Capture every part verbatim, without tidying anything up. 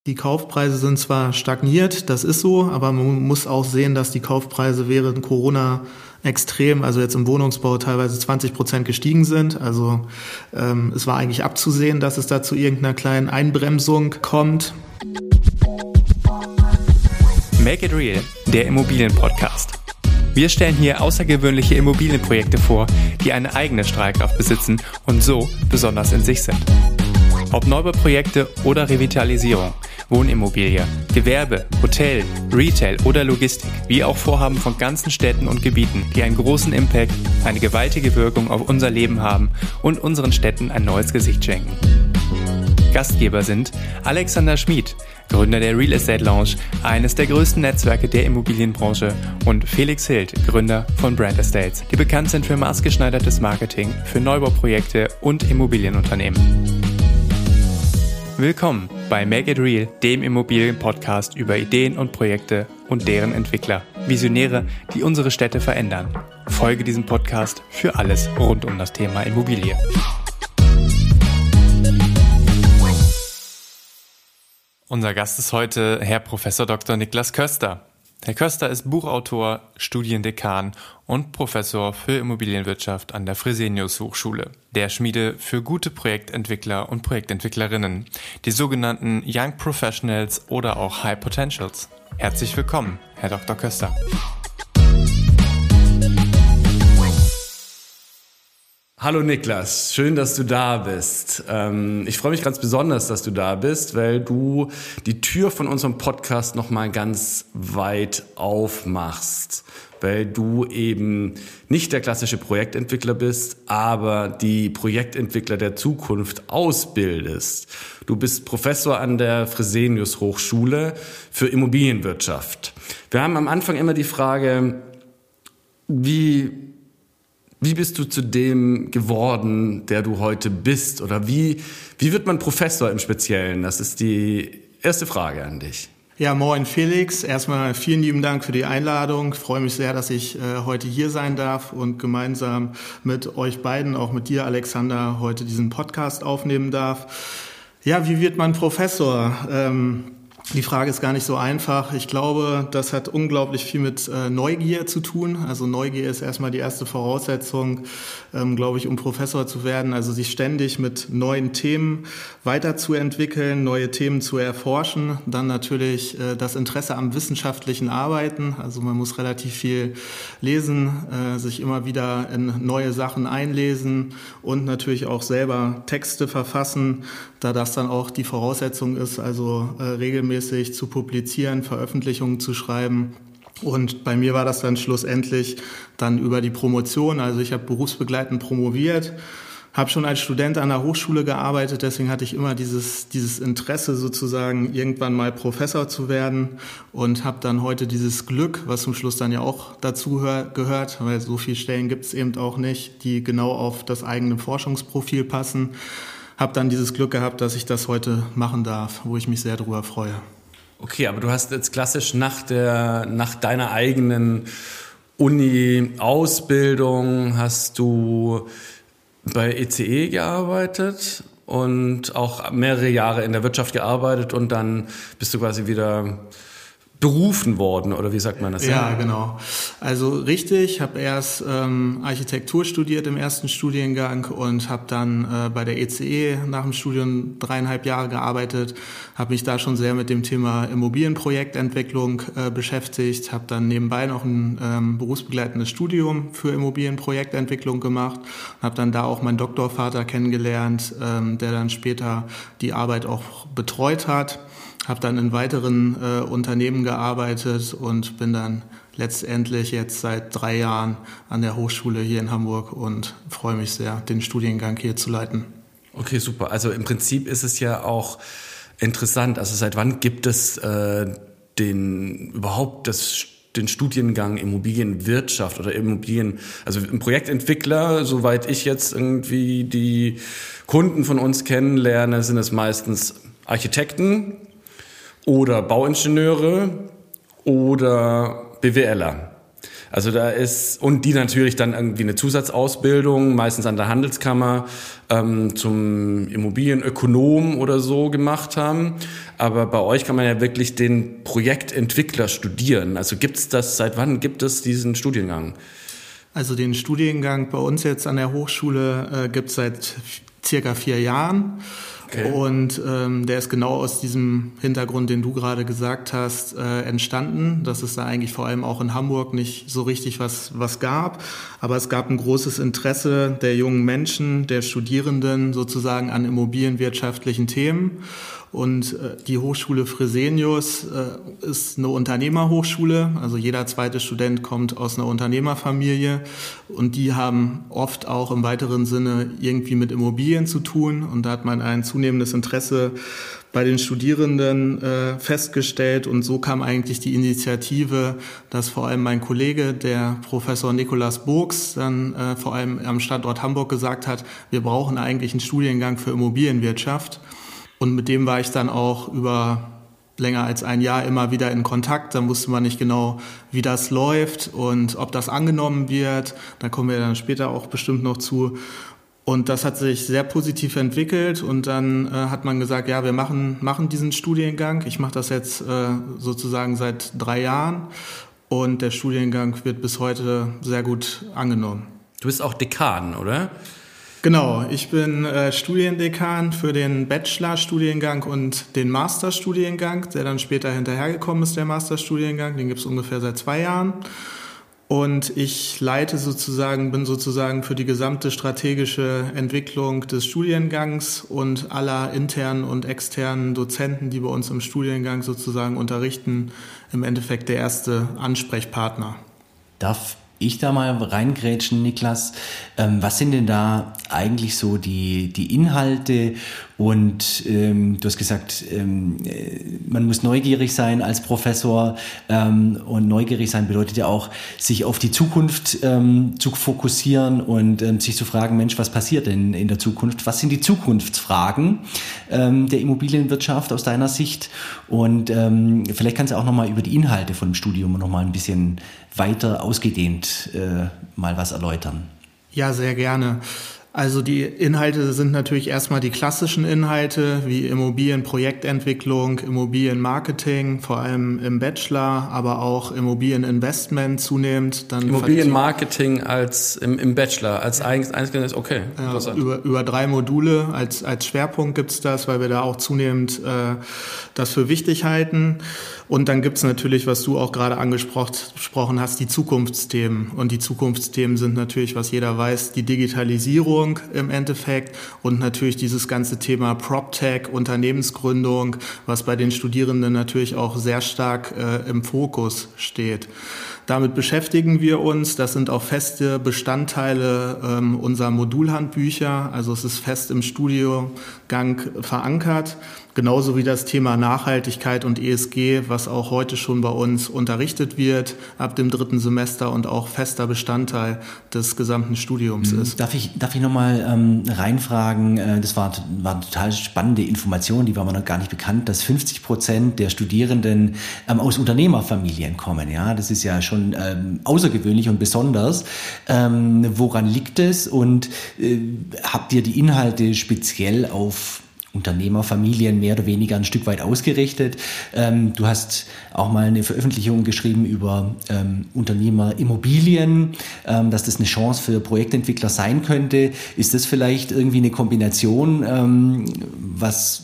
Die Kaufpreise sind zwar stagniert, das ist so, aber man muss auch sehen, dass die Kaufpreise während Corona extrem, also jetzt im Wohnungsbau teilweise zwanzig Prozent gestiegen sind. Also ähm, es war eigentlich abzusehen, dass es da zu irgendeiner kleinen Einbremsung kommt. Make it real, der Immobilienpodcast. Wir stellen hier außergewöhnliche Immobilienprojekte vor, die eine eigene Strahlkraft besitzen und so besonders in sich sind. Ob Neubauprojekte oder Revitalisierung, Wohnimmobilie, Gewerbe, Hotel, Retail oder Logistik, wie auch Vorhaben von ganzen Städten und Gebieten, die einen großen Impact, eine gewaltige Wirkung auf unser Leben haben und unseren Städten ein neues Gesicht schenken. Gastgeber sind Alexander Schmid, Gründer der Real Estate Lounge, eines der größten Netzwerke der Immobilienbranche, und Felix Hild, Gründer von Brand Estates, die bekannt sind für maßgeschneidertes Marketing für Neubauprojekte und Immobilienunternehmen. Willkommen bei Make It Real, dem Immobilienpodcast über Ideen und Projekte und deren Entwickler, Visionäre, die unsere Städte verändern. Folge diesem Podcast für alles rund um das Thema Immobilie. Unser Gast ist heute Herr Professor Doktor Niklas Köster. Herr Köster ist Buchautor, Studiendekan und Professor für Immobilienwirtschaft an der Fresenius Hochschule, der Schmiede für gute Projektentwickler und Projektentwicklerinnen, die sogenannten Young Professionals oder auch High Potentials. Herzlich willkommen, Herr Doktor Köster. Hallo Niklas, schön, dass du da bist. Ähm, ich freue mich ganz besonders, dass du da bist, weil du die Tür von unserem Podcast nochmal ganz weit aufmachst, weil du eben nicht der klassische Projektentwickler bist, aber die Projektentwickler der Zukunft ausbildest. Du bist Professor an der Fresenius Hochschule für Immobilienwirtschaft. Wir haben am Anfang immer die Frage, wie Wie bist du zu dem geworden, der du heute bist? Oder wie, wie wird man Professor im Speziellen? Das ist die erste Frage an dich. Ja, moin Felix. Erstmal vielen lieben Dank für die Einladung. Ich freue mich sehr, dass ich äh, heute hier sein darf und gemeinsam mit euch beiden, auch mit dir Alexander, heute diesen Podcast aufnehmen darf. Ja, wie wird man Professor? Ähm, Die Frage ist gar nicht so einfach. Ich glaube, das hat unglaublich viel mit äh, Neugier zu tun. Also Neugier ist erstmal die erste Voraussetzung, ähm, glaube ich, um Professor zu werden. Also sich ständig mit neuen Themen weiterzuentwickeln, neue Themen zu erforschen. Dann natürlich äh, das Interesse am wissenschaftlichen Arbeiten. Also man muss relativ viel lesen, äh, sich immer wieder in neue Sachen einlesen und natürlich auch selber Texte verfassen, da das dann auch die Voraussetzung ist, also äh, regelmäßig zu publizieren, Veröffentlichungen zu schreiben. Und bei mir war das dann schlussendlich dann über die Promotion. Also ich habe berufsbegleitend promoviert, habe schon als Student an der Hochschule gearbeitet, deswegen hatte ich immer dieses, dieses Interesse sozusagen, irgendwann mal Professor zu werden, und habe dann heute dieses Glück, was zum Schluss dann ja auch dazu hör, gehört, weil so viele Stellen gibt es eben auch nicht, die genau auf das eigene Forschungsprofil passen. Habe dann dieses Glück gehabt, dass ich das heute machen darf, wo ich mich sehr darüber freue. Okay, aber du hast jetzt klassisch nach der, nach deiner eigenen Uni-Ausbildung hast du bei E C E gearbeitet und auch mehrere Jahre in der Wirtschaft gearbeitet und dann bist du quasi wieder berufen worden, oder wie sagt man das? Ja, genau. Also richtig, ich habe erst ähm, Architektur studiert im ersten Studiengang und habe dann äh, bei der E C E nach dem Studium dreieinhalb Jahre gearbeitet, habe mich da schon sehr mit dem Thema Immobilienprojektentwicklung äh, beschäftigt, habe dann nebenbei noch ein ähm, berufsbegleitendes Studium für Immobilienprojektentwicklung gemacht, habe dann da auch meinen Doktorvater kennengelernt, ähm, der dann später die Arbeit auch betreut hat. Habe dann in weiteren äh, Unternehmen gearbeitet und bin dann letztendlich jetzt seit drei Jahren an der Hochschule hier in Hamburg und freue mich sehr, den Studiengang hier zu leiten. Okay, super. Also im Prinzip ist es ja auch interessant. Also seit wann gibt es äh, den überhaupt das den Studiengang Immobilienwirtschaft oder Immobilien, also ein Projektentwickler, soweit ich jetzt irgendwie die Kunden von uns kennenlerne, sind es meistens Architekten oder Bauingenieure oder B W Ler. Also da ist, und die natürlich dann irgendwie eine Zusatzausbildung, meistens an der Handelskammer, ähm, zum Immobilienökonom oder so gemacht haben. Aber bei euch kann man ja wirklich den Projektentwickler studieren. Also gibt's das, seit wann gibt es diesen Studiengang? Also den Studiengang bei uns jetzt an der Hochschule äh, gibt es seit circa vier Jahren. Okay. Und ähm, der ist genau aus diesem Hintergrund, den du gerade gesagt hast, äh, entstanden, dass es da eigentlich vor allem auch in Hamburg nicht so richtig was, was gab. Aber es gab ein großes Interesse der jungen Menschen, der Studierenden sozusagen an immobilienwirtschaftlichen Themen. Und äh, die Hochschule Fresenius äh, ist eine Unternehmerhochschule, also jeder zweite Student kommt aus einer Unternehmerfamilie und die haben oft auch im weiteren Sinne irgendwie mit Immobilien zu tun und da hat man ein zunehmendes Interesse bei den Studierenden äh, festgestellt und so kam eigentlich die Initiative, dass vor allem mein Kollege, der Professor Nikolaus Burgs, dann äh, vor allem am Standort Hamburg gesagt hat, wir brauchen eigentlich einen Studiengang für Immobilienwirtschaft. Und mit dem war ich dann auch über länger als ein Jahr immer wieder in Kontakt. Da wusste man nicht genau, wie das läuft und ob das angenommen wird. Da kommen wir dann später auch bestimmt noch zu. Und das hat sich sehr positiv entwickelt. Und dann äh, hat man gesagt, ja, wir machen, machen diesen Studiengang. Ich mache das jetzt äh, sozusagen seit drei Jahren. Und der Studiengang wird bis heute sehr gut angenommen. Du bist auch Dekan, oder? Genau, ich bin äh, Studiendekan für den Bachelor-Studiengang und den Masterstudiengang, der dann später hinterhergekommen ist, der Masterstudiengang. Den gibt es ungefähr seit zwei Jahren. Und ich leite sozusagen, bin sozusagen für die gesamte strategische Entwicklung des Studiengangs und aller internen und externen Dozenten, die bei uns im Studiengang sozusagen unterrichten, im Endeffekt der erste Ansprechpartner. Darf ich da mal reingrätschen, Niklas? Ähm, was sind denn da eigentlich so die, die Inhalte? Und ähm, du hast gesagt, ähm, man muss neugierig sein als Professor. Ähm, und neugierig sein bedeutet ja auch, sich auf die Zukunft ähm, zu fokussieren und ähm, sich zu fragen, Mensch, was passiert denn in der Zukunft? Was sind die Zukunftsfragen ähm, der Immobilienwirtschaft aus deiner Sicht? Und ähm, vielleicht kannst du auch nochmal über die Inhalte von dem Studium nochmal ein bisschen weiter ausgedehnt äh, mal was erläutern. Ja, sehr gerne. Also die Inhalte sind natürlich erstmal die klassischen Inhalte wie Immobilienprojektentwicklung, Immobilienmarketing, vor allem im Bachelor, aber auch Immobilieninvestment zunehmend. Dann Immobilienmarketing als im, im Bachelor, als eigenes, okay. Ja, über, über drei Module als, als Schwerpunkt gibt's das, weil wir da auch zunehmend äh, das für wichtig halten. Und dann gibt's natürlich, was du auch gerade angesprochen hast, die Zukunftsthemen. Und die Zukunftsthemen sind natürlich, was jeder weiß, die Digitalisierung im Endeffekt und natürlich dieses ganze Thema PropTech, Unternehmensgründung, was bei den Studierenden natürlich auch sehr stark äh, im Fokus steht. Damit beschäftigen wir uns. Das sind auch feste Bestandteile ähm, unserer Modulhandbücher. Also es ist fest im Studiengang verankert. Genauso wie das Thema Nachhaltigkeit und E S G, was auch heute schon bei uns unterrichtet wird, ab dem dritten Semester und auch fester Bestandteil des gesamten Studiums ist. Darf ich, darf ich nochmal ähm, reinfragen, äh, das war, war eine total spannende Information, die war mir noch gar nicht bekannt, dass fünfzig Prozent der Studierenden ähm, aus Unternehmerfamilien kommen. Ja, das ist ja schon ähm, außergewöhnlich und besonders. Ähm, woran liegt es und äh, habt ihr die Inhalte speziell auf Unternehmerfamilien mehr oder weniger ein Stück weit ausgerichtet? Ähm, du hast auch mal eine Veröffentlichung geschrieben über ähm, Unternehmerimmobilien, ähm, dass das eine Chance für Projektentwickler sein könnte. Ist das vielleicht irgendwie eine Kombination, ähm, was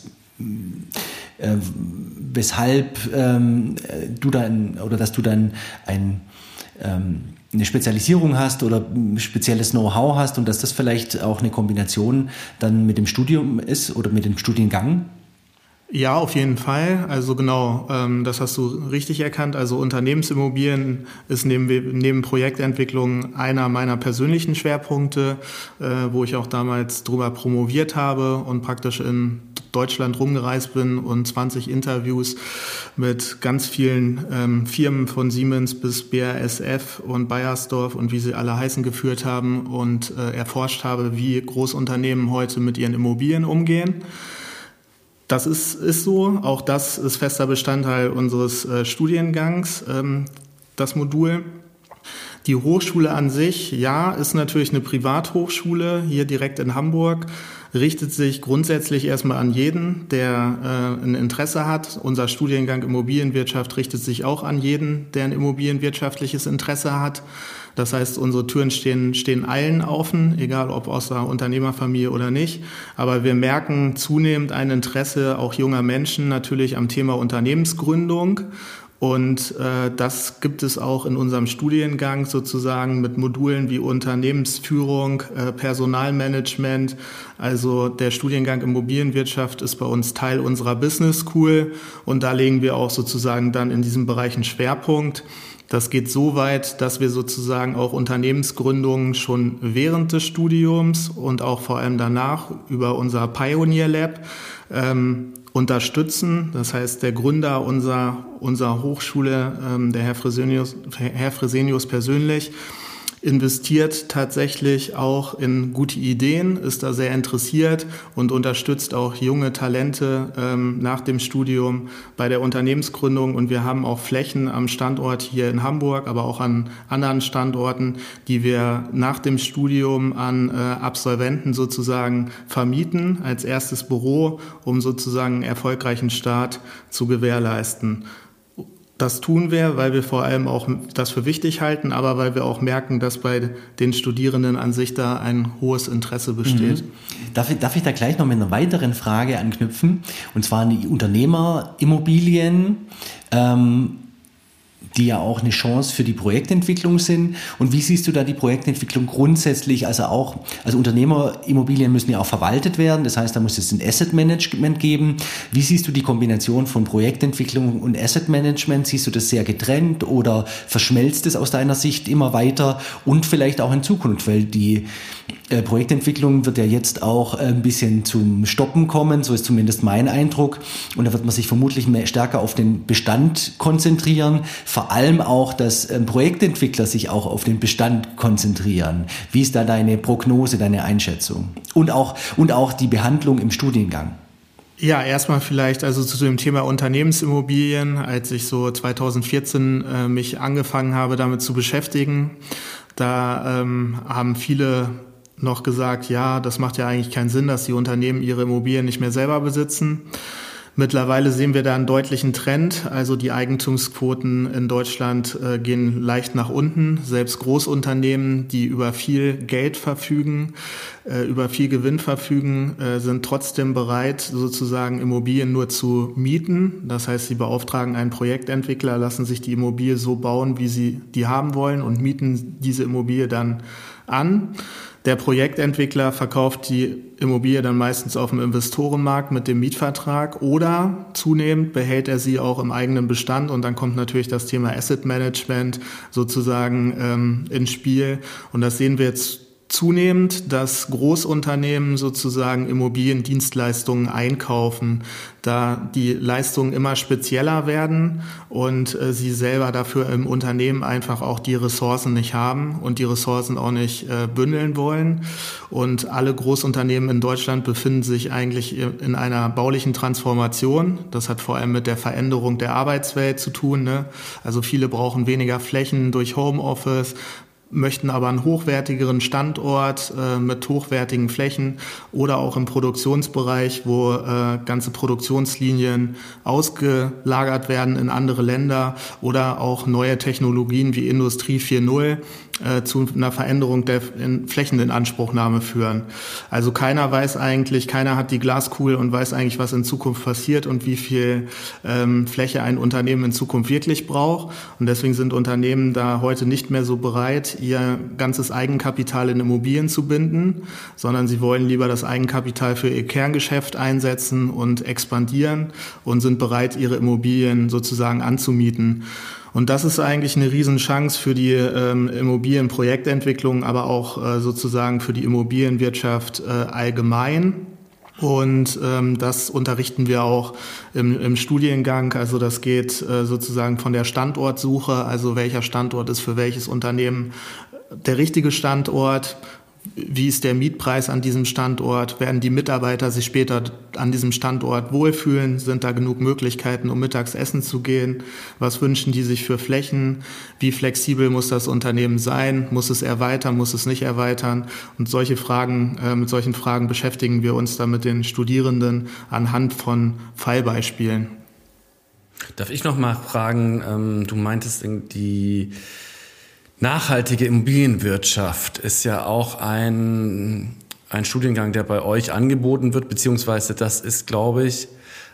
äh, weshalb ähm, du dann oder dass du dann ein ähm, eine Spezialisierung hast oder spezielles Know-how hast und dass das vielleicht auch eine Kombination dann mit dem Studium ist oder mit dem Studiengang? Ja, auf jeden Fall. Also genau, ähm, das hast du richtig erkannt. Also Unternehmensimmobilien ist neben, neben Projektentwicklung einer meiner persönlichen Schwerpunkte, äh, wo ich auch damals drüber promoviert habe und praktisch in Deutschland rumgereist bin und zwanzig Interviews mit ganz vielen ähm, Firmen von Siemens bis B A S F und Bayersdorf und wie sie alle heißen geführt haben und äh, erforscht habe, wie Großunternehmen heute mit ihren Immobilien umgehen. Das ist, ist so. Auch das ist fester Bestandteil unseres äh, Studiengangs, ähm, das Modul. Die Hochschule an sich, ja, ist natürlich eine Privathochschule hier direkt in Hamburg, richtet sich grundsätzlich erstmal an jeden, der äh, ein Interesse hat. Unser Studiengang Immobilienwirtschaft richtet sich auch an jeden, der ein immobilienwirtschaftliches Interesse hat. Das heißt, unsere Türen stehen, stehen allen offen, egal ob aus der Unternehmerfamilie oder nicht. Aber wir merken zunehmend ein Interesse auch junger Menschen natürlich am Thema Unternehmensgründung. Und äh, das gibt es auch in unserem Studiengang sozusagen mit Modulen wie Unternehmensführung, äh, Personalmanagement. Also der Studiengang Immobilienwirtschaft ist bei uns Teil unserer Business School und da legen wir auch sozusagen dann in diesem Bereich einen Schwerpunkt. Das geht so weit, dass wir sozusagen auch Unternehmensgründungen schon während des Studiums und auch vor allem danach über unser Pioneer Lab ähm, unterstützen. Das heißt, der Gründer unserer, unserer Hochschule, ähm, der Herr Fresenius, Herr Fresenius persönlich, investiert tatsächlich auch in gute Ideen, ist da sehr interessiert und unterstützt auch junge Talente ähm, nach dem Studium bei der Unternehmensgründung. Und wir haben auch Flächen am Standort hier in Hamburg, aber auch an anderen Standorten, die wir nach dem Studium an äh, Absolventen sozusagen vermieten als erstes Büro, um sozusagen einen erfolgreichen Start zu gewährleisten. Das tun wir, weil wir vor allem auch das für wichtig halten, aber weil wir auch merken, dass bei den Studierenden an sich da ein hohes Interesse besteht. Mhm. Darf ich, darf ich da gleich noch mit einer weiteren Frage anknüpfen? Und zwar an die Unternehmerimmobilien, ähm, die ja auch eine Chance für die Projektentwicklung sind. Und wie siehst du da die Projektentwicklung grundsätzlich? Also auch, also Unternehmerimmobilien müssen ja auch verwaltet werden. Das heißt, da muss es ein Asset Management geben. Wie siehst du die Kombination von Projektentwicklung und Asset Management? Siehst du das sehr getrennt oder verschmelzt es aus deiner Sicht immer weiter? Und vielleicht auch in Zukunft, weil die äh, Projektentwicklung wird ja jetzt auch ein bisschen zum Stoppen kommen. So ist zumindest mein Eindruck. Und da wird man sich vermutlich mehr stärker auf den Bestand konzentrieren. Vor allem auch, dass ähm, Projektentwickler sich auch auf den Bestand konzentrieren. Wie ist da deine Prognose, deine Einschätzung? Und auch, und auch die Behandlung im Studiengang? Ja, erstmal vielleicht also zu dem Thema Unternehmensimmobilien, als ich so zweitausendvierzehn äh, mich angefangen habe, damit zu beschäftigen. Da ähm, haben viele noch gesagt, ja, das macht ja eigentlich keinen Sinn, dass die Unternehmen ihre Immobilien nicht mehr selber besitzen. Mittlerweile sehen wir da einen deutlichen Trend. Also die Eigentumsquoten in Deutschland äh, gehen leicht nach unten. Selbst Großunternehmen, die über viel Geld verfügen, äh, über viel Gewinn verfügen, äh, sind trotzdem bereit, sozusagen Immobilien nur zu mieten. Das heißt, sie beauftragen einen Projektentwickler, lassen sich die Immobilie so bauen, wie sie die haben wollen und mieten diese Immobilie dann an. Der Projektentwickler verkauft die Immobilie dann meistens auf dem Investorenmarkt mit dem Mietvertrag oder zunehmend behält er sie auch im eigenen Bestand und dann kommt natürlich das Thema Asset Management sozusagen ähm, ins Spiel und das sehen wir jetzt zunehmend, dass Großunternehmen sozusagen Immobiliendienstleistungen einkaufen, da die Leistungen immer spezieller werden und äh, sie selber dafür im Unternehmen einfach auch die Ressourcen nicht haben und die Ressourcen auch nicht äh, bündeln wollen. Und alle Großunternehmen in Deutschland befinden sich eigentlich in einer baulichen Transformation. Das hat vor allem mit der Veränderung der Arbeitswelt zu tun, ne? Also viele brauchen weniger Flächen durch Homeoffice, möchten aber einen hochwertigeren Standort äh, mit hochwertigen Flächen oder auch im Produktionsbereich, wo äh, ganze Produktionslinien ausgelagert werden in andere Länder oder auch neue Technologien wie Industrie vier Punkt null äh, zu einer Veränderung der in Flächeninanspruchnahme führen. Also keiner weiß eigentlich, keiner hat die Glaskugel und weiß eigentlich, was in Zukunft passiert und wie viel ähm, Fläche ein Unternehmen in Zukunft wirklich braucht. Und deswegen sind Unternehmen da heute nicht mehr so bereit, ihr ganzes Eigenkapital in Immobilien zu binden, sondern sie wollen lieber das Eigenkapital für ihr Kerngeschäft einsetzen und expandieren und sind bereit, ihre Immobilien sozusagen anzumieten. Und das ist eigentlich eine Riesenchance für die ähm, Immobilienprojektentwicklung, aber auch äh, sozusagen für die Immobilienwirtschaft äh, allgemein. Und ähm, das unterrichten wir auch im, im Studiengang. Also das geht äh, sozusagen von der Standortsuche, also welcher Standort ist für welches Unternehmen der richtige Standort, wie ist der Mietpreis an diesem Standort? Werden die Mitarbeiter sich später an diesem Standort wohlfühlen? Sind da genug Möglichkeiten, um mittags essen zu gehen? Was wünschen die sich für Flächen? Wie flexibel muss das Unternehmen sein? Muss es erweitern? Muss es nicht erweitern? Und solche Fragen, äh, mit solchen Fragen beschäftigen wir uns dann mit den Studierenden anhand von Fallbeispielen. Darf ich noch mal fragen, ähm, du meintest die nachhaltige Immobilienwirtschaft ist ja auch ein, ein Studiengang, der bei euch angeboten wird, beziehungsweise das ist, glaube ich,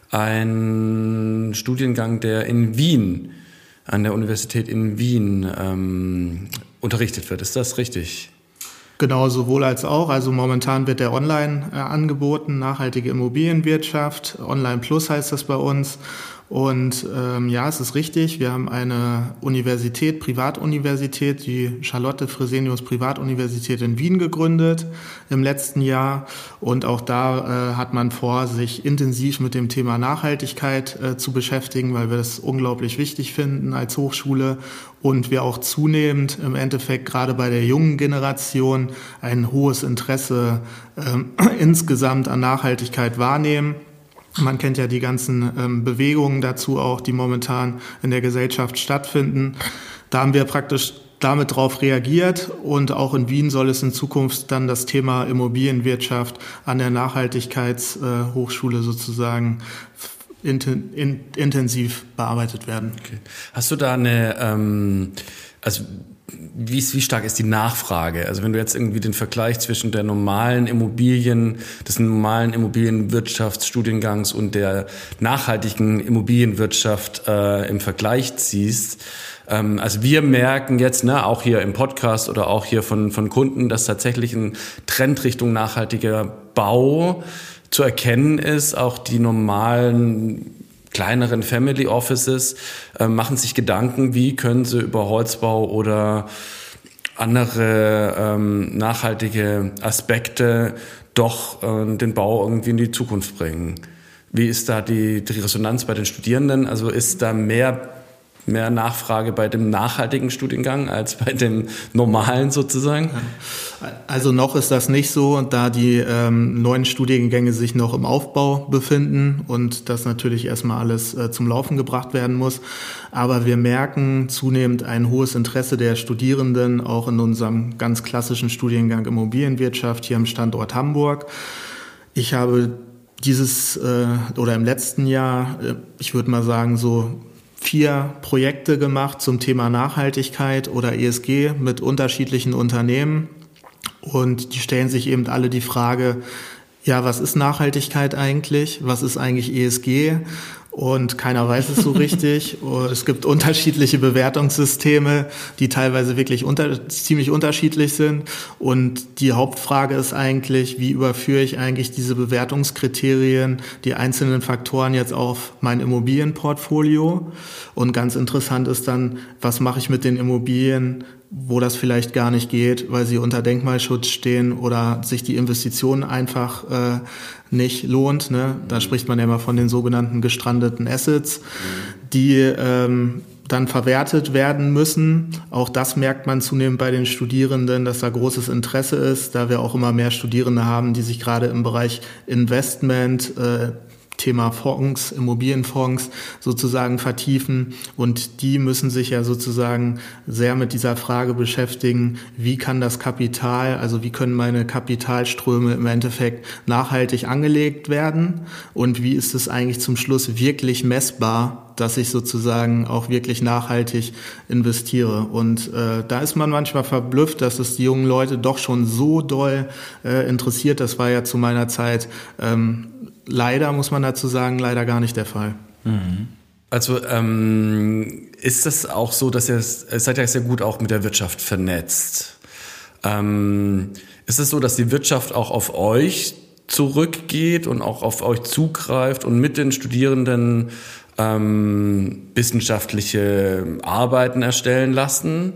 ein Studiengang, der in Wien, an der Universität in Wien ähm, unterrichtet wird. Ist das richtig? Genau, sowohl als auch. Also momentan wird der online äh, angeboten, nachhaltige Immobilienwirtschaft. Online Plus heißt das bei uns. Und ähm, ja, es ist richtig, wir haben eine Universität, Privatuniversität, die Charlotte Fresenius Privatuniversität in Wien gegründet im letzten Jahr. Und auch da äh, hat man vor, sich intensiv mit dem Thema Nachhaltigkeit äh, zu beschäftigen, weil wir das unglaublich wichtig finden als Hochschule und wir auch zunehmend im Endeffekt gerade bei der jungen Generation ein hohes Interesse äh, insgesamt an Nachhaltigkeit wahrnehmen. Man kennt ja die ganzen ähm, Bewegungen dazu auch, die momentan in der Gesellschaft stattfinden. Da haben wir praktisch damit drauf reagiert und auch in Wien soll es in Zukunft dann das Thema Immobilienwirtschaft an der Nachhaltigkeitshochschule äh, sozusagen inten, in, intensiv bearbeitet werden. Okay. Hast du da eine, ähm, also Wie, wie stark ist die Nachfrage? Also wenn du jetzt irgendwie den Vergleich zwischen der normalen Immobilien, des normalen Immobilienwirtschaftsstudiengangs und der nachhaltigen Immobilienwirtschaft äh, im Vergleich ziehst, ähm, also wir merken jetzt, ne, auch hier im Podcast oder auch hier von, von Kunden, dass tatsächlich ein Trend Richtung nachhaltiger Bau zu erkennen ist. Auch die normalen kleineren Family Offices äh, machen sich Gedanken, wie können sie über Holzbau oder andere ähm, nachhaltige Aspekte doch äh, den Bau irgendwie in die Zukunft bringen. Wie ist da die, die Resonanz bei den Studierenden? Also ist da mehr mehr Nachfrage bei dem nachhaltigen Studiengang als bei dem normalen sozusagen? Also noch ist das nicht so, da die ähm, neuen Studiengänge sich noch im Aufbau befinden und das natürlich erstmal alles äh, zum Laufen gebracht werden muss. Aber wir merken zunehmend ein hohes Interesse der Studierenden, auch in unserem ganz klassischen Studiengang Immobilienwirtschaft hier am Standort Hamburg. Ich habe dieses äh, oder im letzten Jahr, äh, ich würde mal sagen so vier Projekte gemacht zum Thema Nachhaltigkeit oder E S G mit unterschiedlichen Unternehmen und die stellen sich eben alle die Frage, ja, was ist Nachhaltigkeit eigentlich? Was ist eigentlich E S G? Und keiner weiß es so richtig. Es gibt unterschiedliche Bewertungssysteme, die teilweise wirklich unter, ziemlich unterschiedlich sind. Und die Hauptfrage ist eigentlich, wie überführe ich eigentlich diese Bewertungskriterien, die einzelnen Faktoren jetzt auf mein Immobilienportfolio? Und ganz interessant ist dann, was mache ich mit den Immobilien, wo das vielleicht gar nicht geht, weil sie unter Denkmalschutz stehen oder sich die Investition einfach äh, nicht lohnt. Ne? Da spricht man ja immer von den sogenannten gestrandeten Assets, die ähm, dann verwertet werden müssen. Auch das merkt man zunehmend bei den Studierenden, dass da großes Interesse ist, da wir auch immer mehr Studierende haben, die sich gerade im Bereich Investment, äh, Thema Fonds, Immobilienfonds sozusagen vertiefen und die müssen sich ja sozusagen sehr mit dieser Frage beschäftigen, wie kann das Kapital, also wie können meine Kapitalströme im Endeffekt nachhaltig angelegt werden und wie ist es eigentlich zum Schluss wirklich messbar, dass ich sozusagen auch wirklich nachhaltig investiere. Und äh, da ist man manchmal verblüfft, dass es die jungen Leute doch schon so doll äh, interessiert. Das war ja zu meiner Zeit ähm, leider, muss man dazu sagen, leider gar nicht der Fall. Mhm. Also ähm, ist das auch so, dass ihr, ihr seid ja sehr gut auch mit der Wirtschaft vernetzt. Ähm, ist es so, dass die Wirtschaft auch auf euch zurückgeht und auch auf euch zugreift und mit den Studierenden ähm, wissenschaftliche Arbeiten erstellen lassen?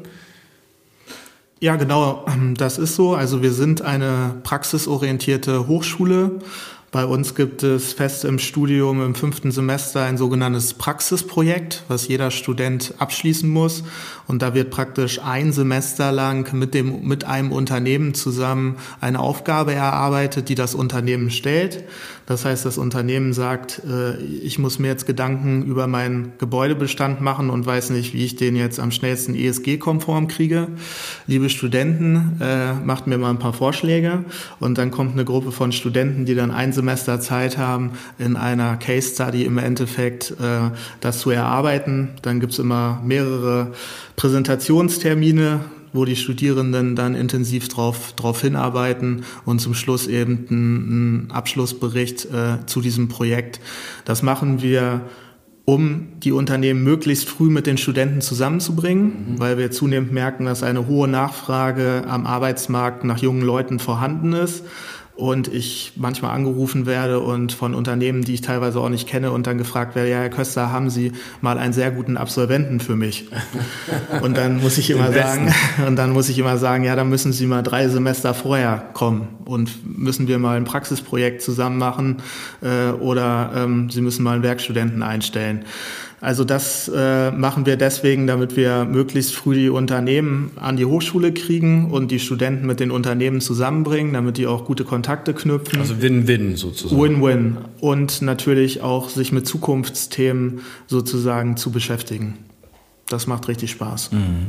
Ja, genau, das ist so. Also wir sind eine praxisorientierte Hochschule Bei uns gibt es fest im Studium im fünften Semester ein sogenanntes Praxisprojekt, was jeder Student abschließen muss. Und da wird praktisch ein Semester lang mit dem, mit einem Unternehmen zusammen eine Aufgabe erarbeitet, die das Unternehmen stellt. Das heißt, das Unternehmen sagt, äh, ich muss mir jetzt Gedanken über meinen Gebäudebestand machen und weiß nicht, wie ich den jetzt am schnellsten E S G-konform kriege. Liebe Studenten, äh, macht mir mal ein paar Vorschläge. Und dann kommt eine Gruppe von Studenten, die dann ein Semester Zeit haben, in einer Case Study im Endeffekt äh, das zu erarbeiten. Dann gibt's immer mehrere Präsentationstermine, wo die Studierenden dann intensiv drauf, drauf hinarbeiten und zum Schluss eben einen Abschlussbericht äh, zu diesem Projekt. Das machen wir, um die Unternehmen möglichst früh mit den Studenten zusammenzubringen, mhm. weil wir zunehmend merken, dass eine hohe Nachfrage am Arbeitsmarkt nach jungen Leuten vorhanden ist. Und ich manchmal angerufen werde und von Unternehmen, die ich teilweise auch nicht kenne, und dann gefragt werde, ja, Herr Köster, haben Sie mal einen sehr guten Absolventen für mich? Und dann muss ich immer sagen, und dann muss ich immer sagen, ja, dann müssen Sie mal drei Semester vorher kommen und müssen wir mal ein Praxisprojekt zusammen machen äh, oder ähm, Sie müssen mal einen Werkstudenten einstellen. Also das äh, machen wir deswegen, damit wir möglichst früh die Unternehmen an die Hochschule kriegen und die Studenten mit den Unternehmen zusammenbringen, damit die auch gute Kontakte knüpfen. Also Win-Win sozusagen. Win-Win. Und natürlich auch sich mit Zukunftsthemen sozusagen zu beschäftigen. Das macht richtig Spaß. Mhm.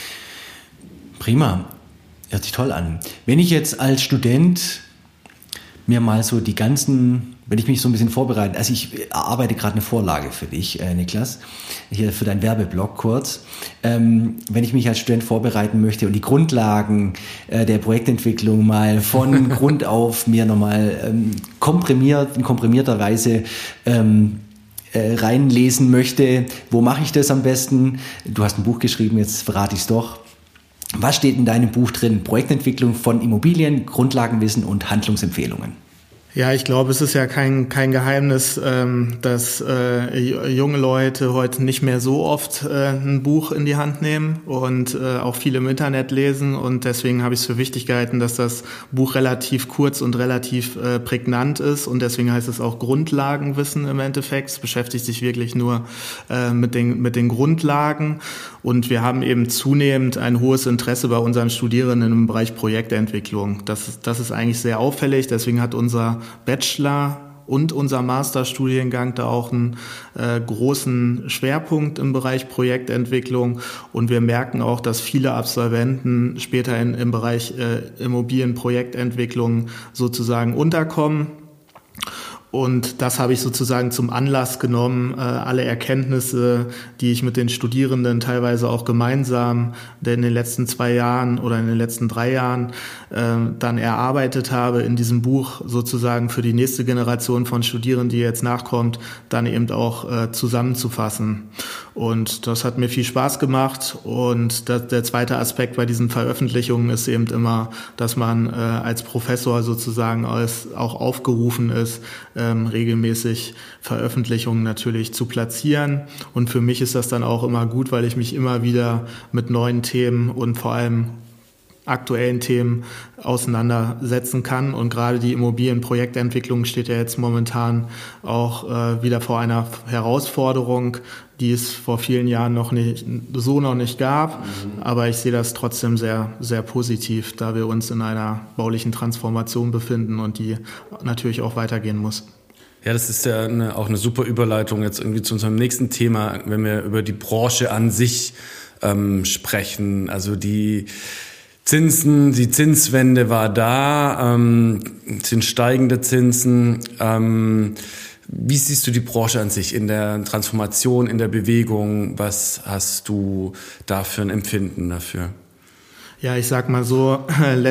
Prima. Hört sich toll an. Wenn ich jetzt als Student mir mal so die ganzen, wenn ich mich so ein bisschen vorbereite, also ich erarbeite gerade eine Vorlage für dich, äh, Niklas, hier für deinen Werbeblock kurz. Ähm, wenn ich mich als Student vorbereiten möchte und die Grundlagen äh, der Projektentwicklung mal von Grund auf mir nochmal ähm, komprimiert, in komprimierter Weise ähm, äh, reinlesen möchte, wo mache ich das am besten? Du hast ein Buch geschrieben, jetzt verrate ich es doch. Was steht in deinem Buch drin? Projektentwicklung von Immobilien, Grundlagenwissen und Handlungsempfehlungen. Ja, ich glaube, es ist ja kein kein Geheimnis, ähm, dass äh, junge Leute heute nicht mehr so oft äh, ein Buch in die Hand nehmen und äh, auch viel im Internet lesen. Und deswegen habe ich es für wichtig gehalten, dass das Buch relativ kurz und relativ äh, prägnant ist. Und deswegen heißt es auch Grundlagenwissen im Endeffekt. Es beschäftigt sich wirklich nur äh, mit den mit den Grundlagen. Und wir haben eben zunehmend ein hohes Interesse bei unseren Studierenden im Bereich Projektentwicklung. Das ist, das ist eigentlich sehr auffällig. Deswegen hat unser Bachelor und unser Masterstudiengang da auch einen äh, großen Schwerpunkt im Bereich Projektentwicklung. Und wir merken auch, dass viele Absolventen später in, im Bereich äh, Immobilienprojektentwicklung sozusagen unterkommen. Und das habe ich sozusagen zum Anlass genommen, alle Erkenntnisse, die ich mit den Studierenden teilweise auch gemeinsam in den letzten zwei Jahren oder in den letzten drei Jahren dann erarbeitet habe, in diesem Buch sozusagen für die nächste Generation von Studierenden, die jetzt nachkommt, dann eben auch zusammenzufassen. Und das hat mir viel Spaß gemacht. Und der zweite Aspekt bei diesen Veröffentlichungen ist eben immer, dass man als Professor sozusagen auch aufgerufen ist, Ähm, regelmäßig Veröffentlichungen natürlich zu platzieren. Und für mich ist das dann auch immer gut, weil ich mich immer wieder mit neuen Themen und vor allem aktuellen Themen auseinandersetzen kann. Und gerade die Immobilienprojektentwicklung steht ja jetzt momentan auch äh, wieder vor einer Herausforderung, die es vor vielen Jahren noch nicht, so noch nicht gab. Mhm. Aber ich sehe das trotzdem sehr, sehr positiv, da wir uns in einer baulichen Transformation befinden und die natürlich auch weitergehen muss. Ja, das ist ja eine, auch eine super Überleitung jetzt irgendwie zu unserem nächsten Thema, wenn wir über die Branche an sich ähm, sprechen. Also die Zinsen, die Zinswende war da, ähm, sind steigende Zinsen. Ähm, wie siehst du die Branche an sich in der Transformation, in der Bewegung? Was hast du da für ein Empfinden dafür? Ja, ich sag mal so,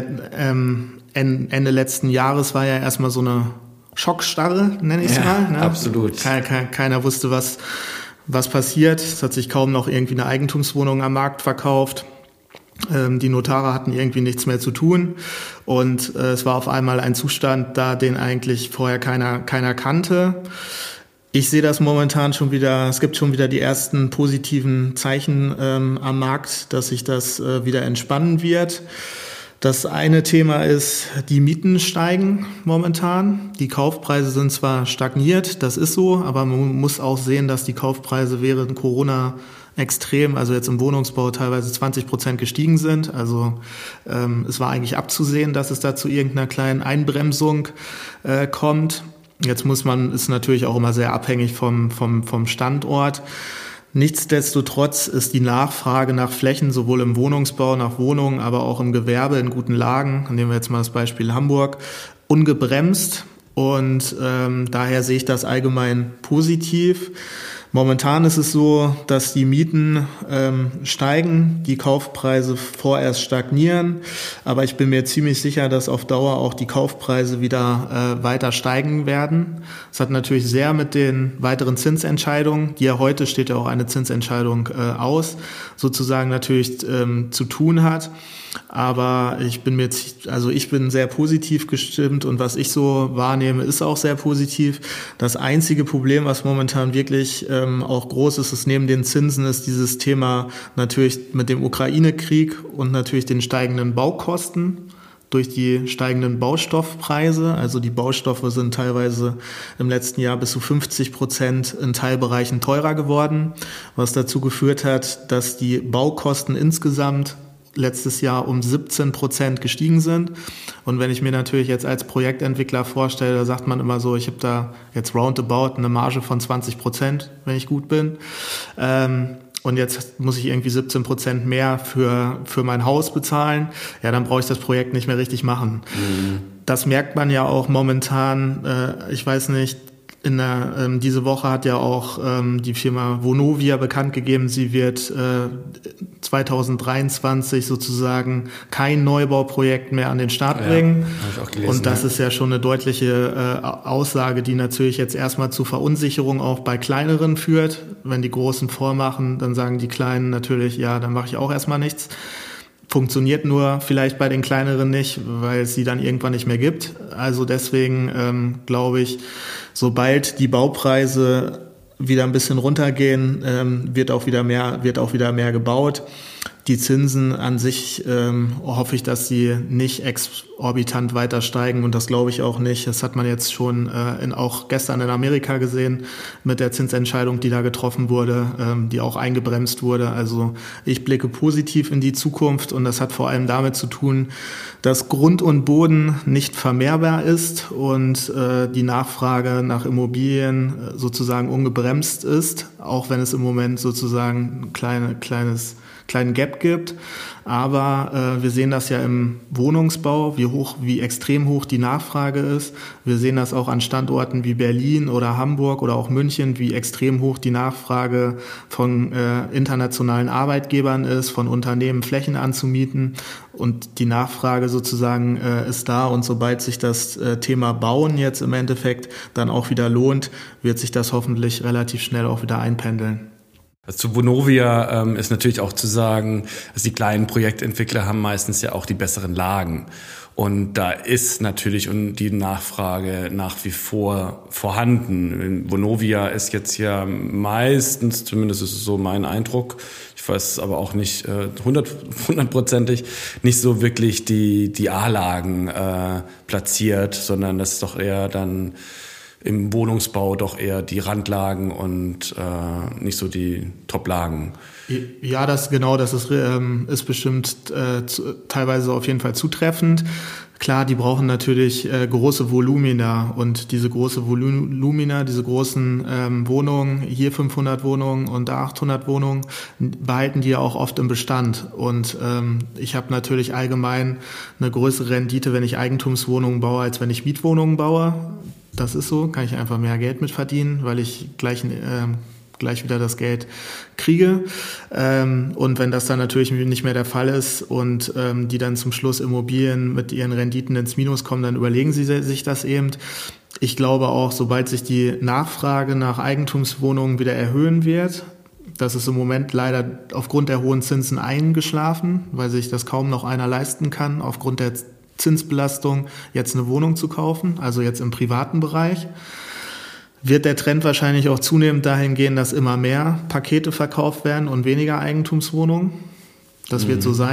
Ende letzten Jahres war ja erstmal so eine Schockstarre, nenne ich es ja, mal. Ne? Absolut. Keiner, keiner wusste, was, was passiert. Es hat sich kaum noch irgendwie eine Eigentumswohnung am Markt verkauft. Die Notare hatten irgendwie nichts mehr zu tun und äh, es war auf einmal ein Zustand da, den eigentlich vorher keiner keiner kannte. Ich sehe das momentan schon wieder, es gibt schon wieder die ersten positiven Zeichen ähm, am Markt, dass sich das äh, wieder entspannen wird. Das eine Thema ist, die Mieten steigen momentan. Die Kaufpreise sind zwar stagniert, das ist so, aber man muss auch sehen, dass die Kaufpreise während Corona extrem, also jetzt im Wohnungsbau teilweise zwanzig Prozent gestiegen sind. Also ähm, es war eigentlich abzusehen, dass es da zu irgendeiner kleinen Einbremsung äh, kommt. Jetzt muss man, ist natürlich auch immer sehr abhängig vom, vom, vom Standort. Nichtsdestotrotz ist die Nachfrage nach Flächen sowohl im Wohnungsbau, nach Wohnungen, aber auch im Gewerbe in guten Lagen, nehmen wir jetzt mal das Beispiel Hamburg, ungebremst und ähm, daher sehe ich das allgemein positiv. Momentan ist es so, dass die Mieten ähm, steigen, die Kaufpreise vorerst stagnieren, aber ich bin mir ziemlich sicher, dass auf Dauer auch die Kaufpreise wieder äh, weiter steigen werden. Das hat natürlich sehr mit den weiteren Zinsentscheidungen, die ja heute steht ja auch eine Zinsentscheidung äh, aus, sozusagen natürlich ähm, zu tun hat. Aber ich bin mir jetzt, also ich bin sehr positiv gestimmt und was ich so wahrnehme, ist auch sehr positiv. Das einzige Problem, was momentan wirklich ähm, auch groß ist, ist neben den Zinsen, ist dieses Thema natürlich mit dem Ukraine-Krieg und natürlich den steigenden Baukosten durch die steigenden Baustoffpreise. Also die Baustoffe sind teilweise im letzten Jahr bis zu fünfzig Prozent in Teilbereichen teurer geworden, was dazu geführt hat, dass die Baukosten insgesamt letztes Jahr um siebzehn Prozent gestiegen sind. Und wenn ich mir natürlich jetzt als Projektentwickler vorstelle, da sagt man immer so, ich habe da jetzt roundabout eine Marge von zwanzig Prozent, wenn ich gut bin. Ähm, und jetzt muss ich irgendwie siebzehn Prozent mehr für, für mein Haus bezahlen. Ja, dann brauche ich das Projekt nicht mehr richtig machen. Mhm. Das merkt man ja auch momentan, äh, ich weiß nicht, In der, ähm, diese Woche hat ja auch ähm, die Firma Vonovia bekannt gegeben, sie wird äh, zwanzig dreiundzwanzig sozusagen kein Neubauprojekt mehr an den Start bringen. Ja, hab ich auch gelesen, und das ja. ist ja schon eine deutliche äh, Aussage, die natürlich jetzt erstmal zu Verunsicherung auch bei Kleineren führt. Wenn die Großen vormachen, dann sagen die Kleinen natürlich, ja, dann mache ich auch erstmal nichts. Funktioniert nur vielleicht bei den Kleineren nicht, weil es sie dann irgendwann nicht mehr gibt. Also deswegen ähm, glaube ich, sobald die Baupreise wieder ein bisschen runtergehen, ähm, wird auch wieder mehr, wird auch wieder mehr gebaut. Die Zinsen an sich ähm, hoffe ich, dass sie nicht exorbitant weiter steigen und das glaube ich auch nicht. Das hat man jetzt schon äh, in, auch gestern in Amerika gesehen mit der Zinsentscheidung, die da getroffen wurde, ähm, die auch eingebremst wurde. Also ich blicke positiv in die Zukunft und das hat vor allem damit zu tun, dass Grund und Boden nicht vermehrbar ist und äh, die Nachfrage nach Immobilien sozusagen ungebremst ist, auch wenn es im Moment sozusagen ein kleine, kleines kleinen Gap gibt, aber äh, wir sehen das ja im Wohnungsbau, wie hoch, wie extrem hoch die Nachfrage ist. Wir sehen das auch an Standorten wie Berlin oder Hamburg oder auch München, wie extrem hoch die Nachfrage von äh, internationalen Arbeitgebern ist, von Unternehmen Flächen anzumieten und die Nachfrage sozusagen äh, ist da und sobald sich das äh, Thema Bauen jetzt im Endeffekt dann auch wieder lohnt, wird sich das hoffentlich relativ schnell auch wieder einpendeln. Zu Vonovia ähm, ist natürlich auch zu sagen, dass die kleinen Projektentwickler haben meistens ja auch die besseren Lagen. Und da ist natürlich die Nachfrage nach wie vor vorhanden. Vonovia ist jetzt ja meistens, zumindest ist es so mein Eindruck, ich weiß es aber auch nicht hundertprozentig, nicht so wirklich die, die A-Lagen äh, platziert, sondern das ist doch eher dann im Wohnungsbau doch eher die Randlagen und äh, nicht so die Top-Lagen. Ja, das genau, das ist, ähm, ist bestimmt äh, zu, teilweise auf jeden Fall zutreffend. Klar, die brauchen natürlich äh, große Volumina und diese große Volumina, diese großen ähm, Wohnungen, hier fünfhundert Wohnungen und da achthundert Wohnungen, behalten die ja auch oft im Bestand. Und ähm, ich habe natürlich allgemein eine größere Rendite, wenn ich Eigentumswohnungen baue, als wenn ich Mietwohnungen baue. Das ist so, kann ich einfach mehr Geld mit verdienen, weil ich gleich, äh, gleich wieder das Geld kriege. Ähm, und wenn das dann natürlich nicht mehr der Fall ist und ähm, die dann zum Schluss Immobilien mit ihren Renditen ins Minus kommen, dann überlegen sie sich das eben. Ich glaube auch, sobald sich die Nachfrage nach Eigentumswohnungen wieder erhöhen wird, das ist im Moment leider aufgrund der hohen Zinsen eingeschlafen, weil sich das kaum noch einer leisten kann, aufgrund der Zinsbelastung jetzt eine Wohnung zu kaufen, also jetzt im privaten Bereich, wird der Trend wahrscheinlich auch zunehmend dahin gehen, dass immer mehr Pakete verkauft werden und weniger Eigentumswohnungen. Das mhm. wird so sein.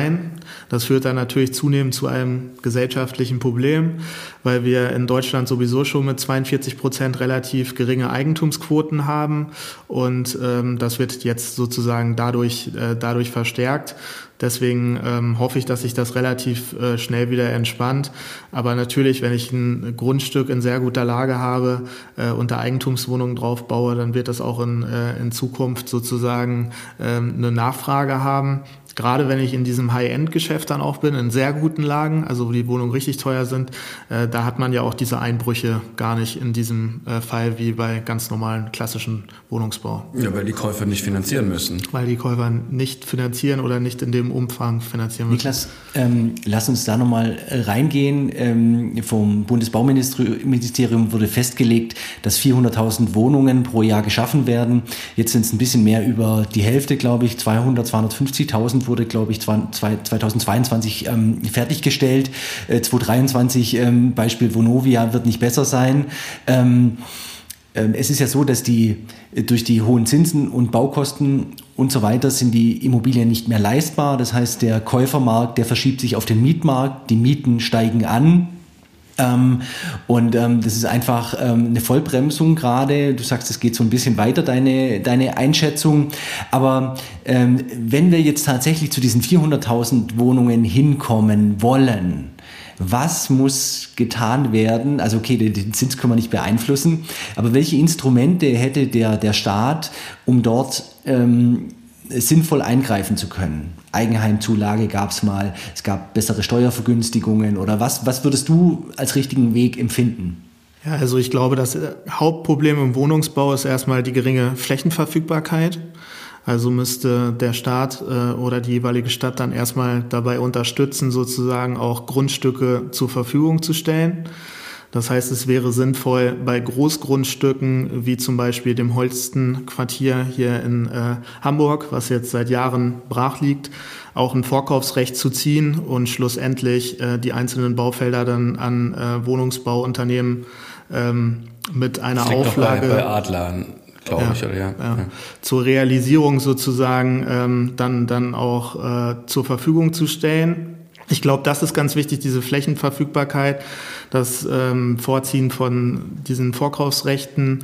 Das führt dann natürlich zunehmend zu einem gesellschaftlichen Problem, weil wir in Deutschland sowieso schon mit zweiundvierzig Prozent relativ geringe Eigentumsquoten haben und ähm, das wird jetzt sozusagen dadurch, äh, dadurch verstärkt. Deswegen ähm, hoffe ich, dass sich das relativ äh, schnell wieder entspannt. Aber natürlich, wenn ich ein Grundstück in sehr guter Lage habe, äh, unter Eigentumswohnungen drauf baue, dann wird das auch in, äh, in Zukunft sozusagen ähm, eine Nachfrage haben. Gerade wenn ich in diesem High-End-Geschäft dann auch bin, in sehr guten Lagen, also wo die Wohnungen richtig teuer sind, äh, da hat man ja auch diese Einbrüche gar nicht in diesem äh, Fall wie bei ganz normalen klassischen Wohnungsbau. Ja, weil die Käufer nicht finanzieren müssen. Weil die Käufer nicht finanzieren oder nicht in dem Umfang finanzieren müssen. Niklas, ähm, lass uns da nochmal reingehen. Ähm, vom Bundesbauministerium wurde festgelegt, dass vierhunderttausend Wohnungen pro Jahr geschaffen werden. Jetzt sind es ein bisschen mehr über die Hälfte, glaube ich, zweihundert, zweihundertfünfzigtausend wurde, glaube ich, zweitausendzweiundzwanzig ähm, fertiggestellt. Äh, zweitausenddreiundzwanzig, ähm, Beispiel Vonovia, wird nicht besser sein. Ähm, ähm, es ist ja so, dass die durch die hohen Zinsen und Baukosten und so weiter sind die Immobilien nicht mehr leistbar. Das heißt, der Käufermarkt, der verschiebt sich auf den Mietmarkt. Die Mieten steigen an. Ähm, und ähm, das ist einfach ähm, eine Vollbremsung gerade. Du sagst, es geht so ein bisschen weiter, deine, deine Einschätzung. Aber ähm, wenn wir jetzt tatsächlich zu diesen vierhunderttausend Wohnungen hinkommen wollen, was muss getan werden? Also okay, den Zins können wir nicht beeinflussen, aber welche Instrumente hätte der, der Staat, um dort ähm, sinnvoll eingreifen zu können? Eigenheimzulage gab es mal, es gab bessere Steuervergünstigungen oder was, was würdest du als richtigen Weg empfinden? Ja, also ich glaube, das Hauptproblem im Wohnungsbau ist erstmal die geringe Flächenverfügbarkeit. Also müsste der Staat äh, oder die jeweilige Stadt dann erstmal dabei unterstützen, sozusagen auch Grundstücke zur Verfügung zu stellen. Das heißt, es wäre sinnvoll, bei Großgrundstücken wie zum Beispiel dem Holsten-Quartier hier in äh, Hamburg, was jetzt seit Jahren brach liegt, auch ein Vorkaufsrecht zu ziehen und schlussendlich äh, die einzelnen Baufelder dann an äh, Wohnungsbauunternehmen ähm, mit einer das liegt Auflage... Doch bei, bei Adler. Glaube ja, ich, oder ja. ja. Ja. Zur Realisierung sozusagen ähm, dann, dann auch äh, zur Verfügung zu stellen. Ich glaube, das ist ganz wichtig, diese Flächenverfügbarkeit, das ähm, Vorziehen von diesen Vorkaufsrechten.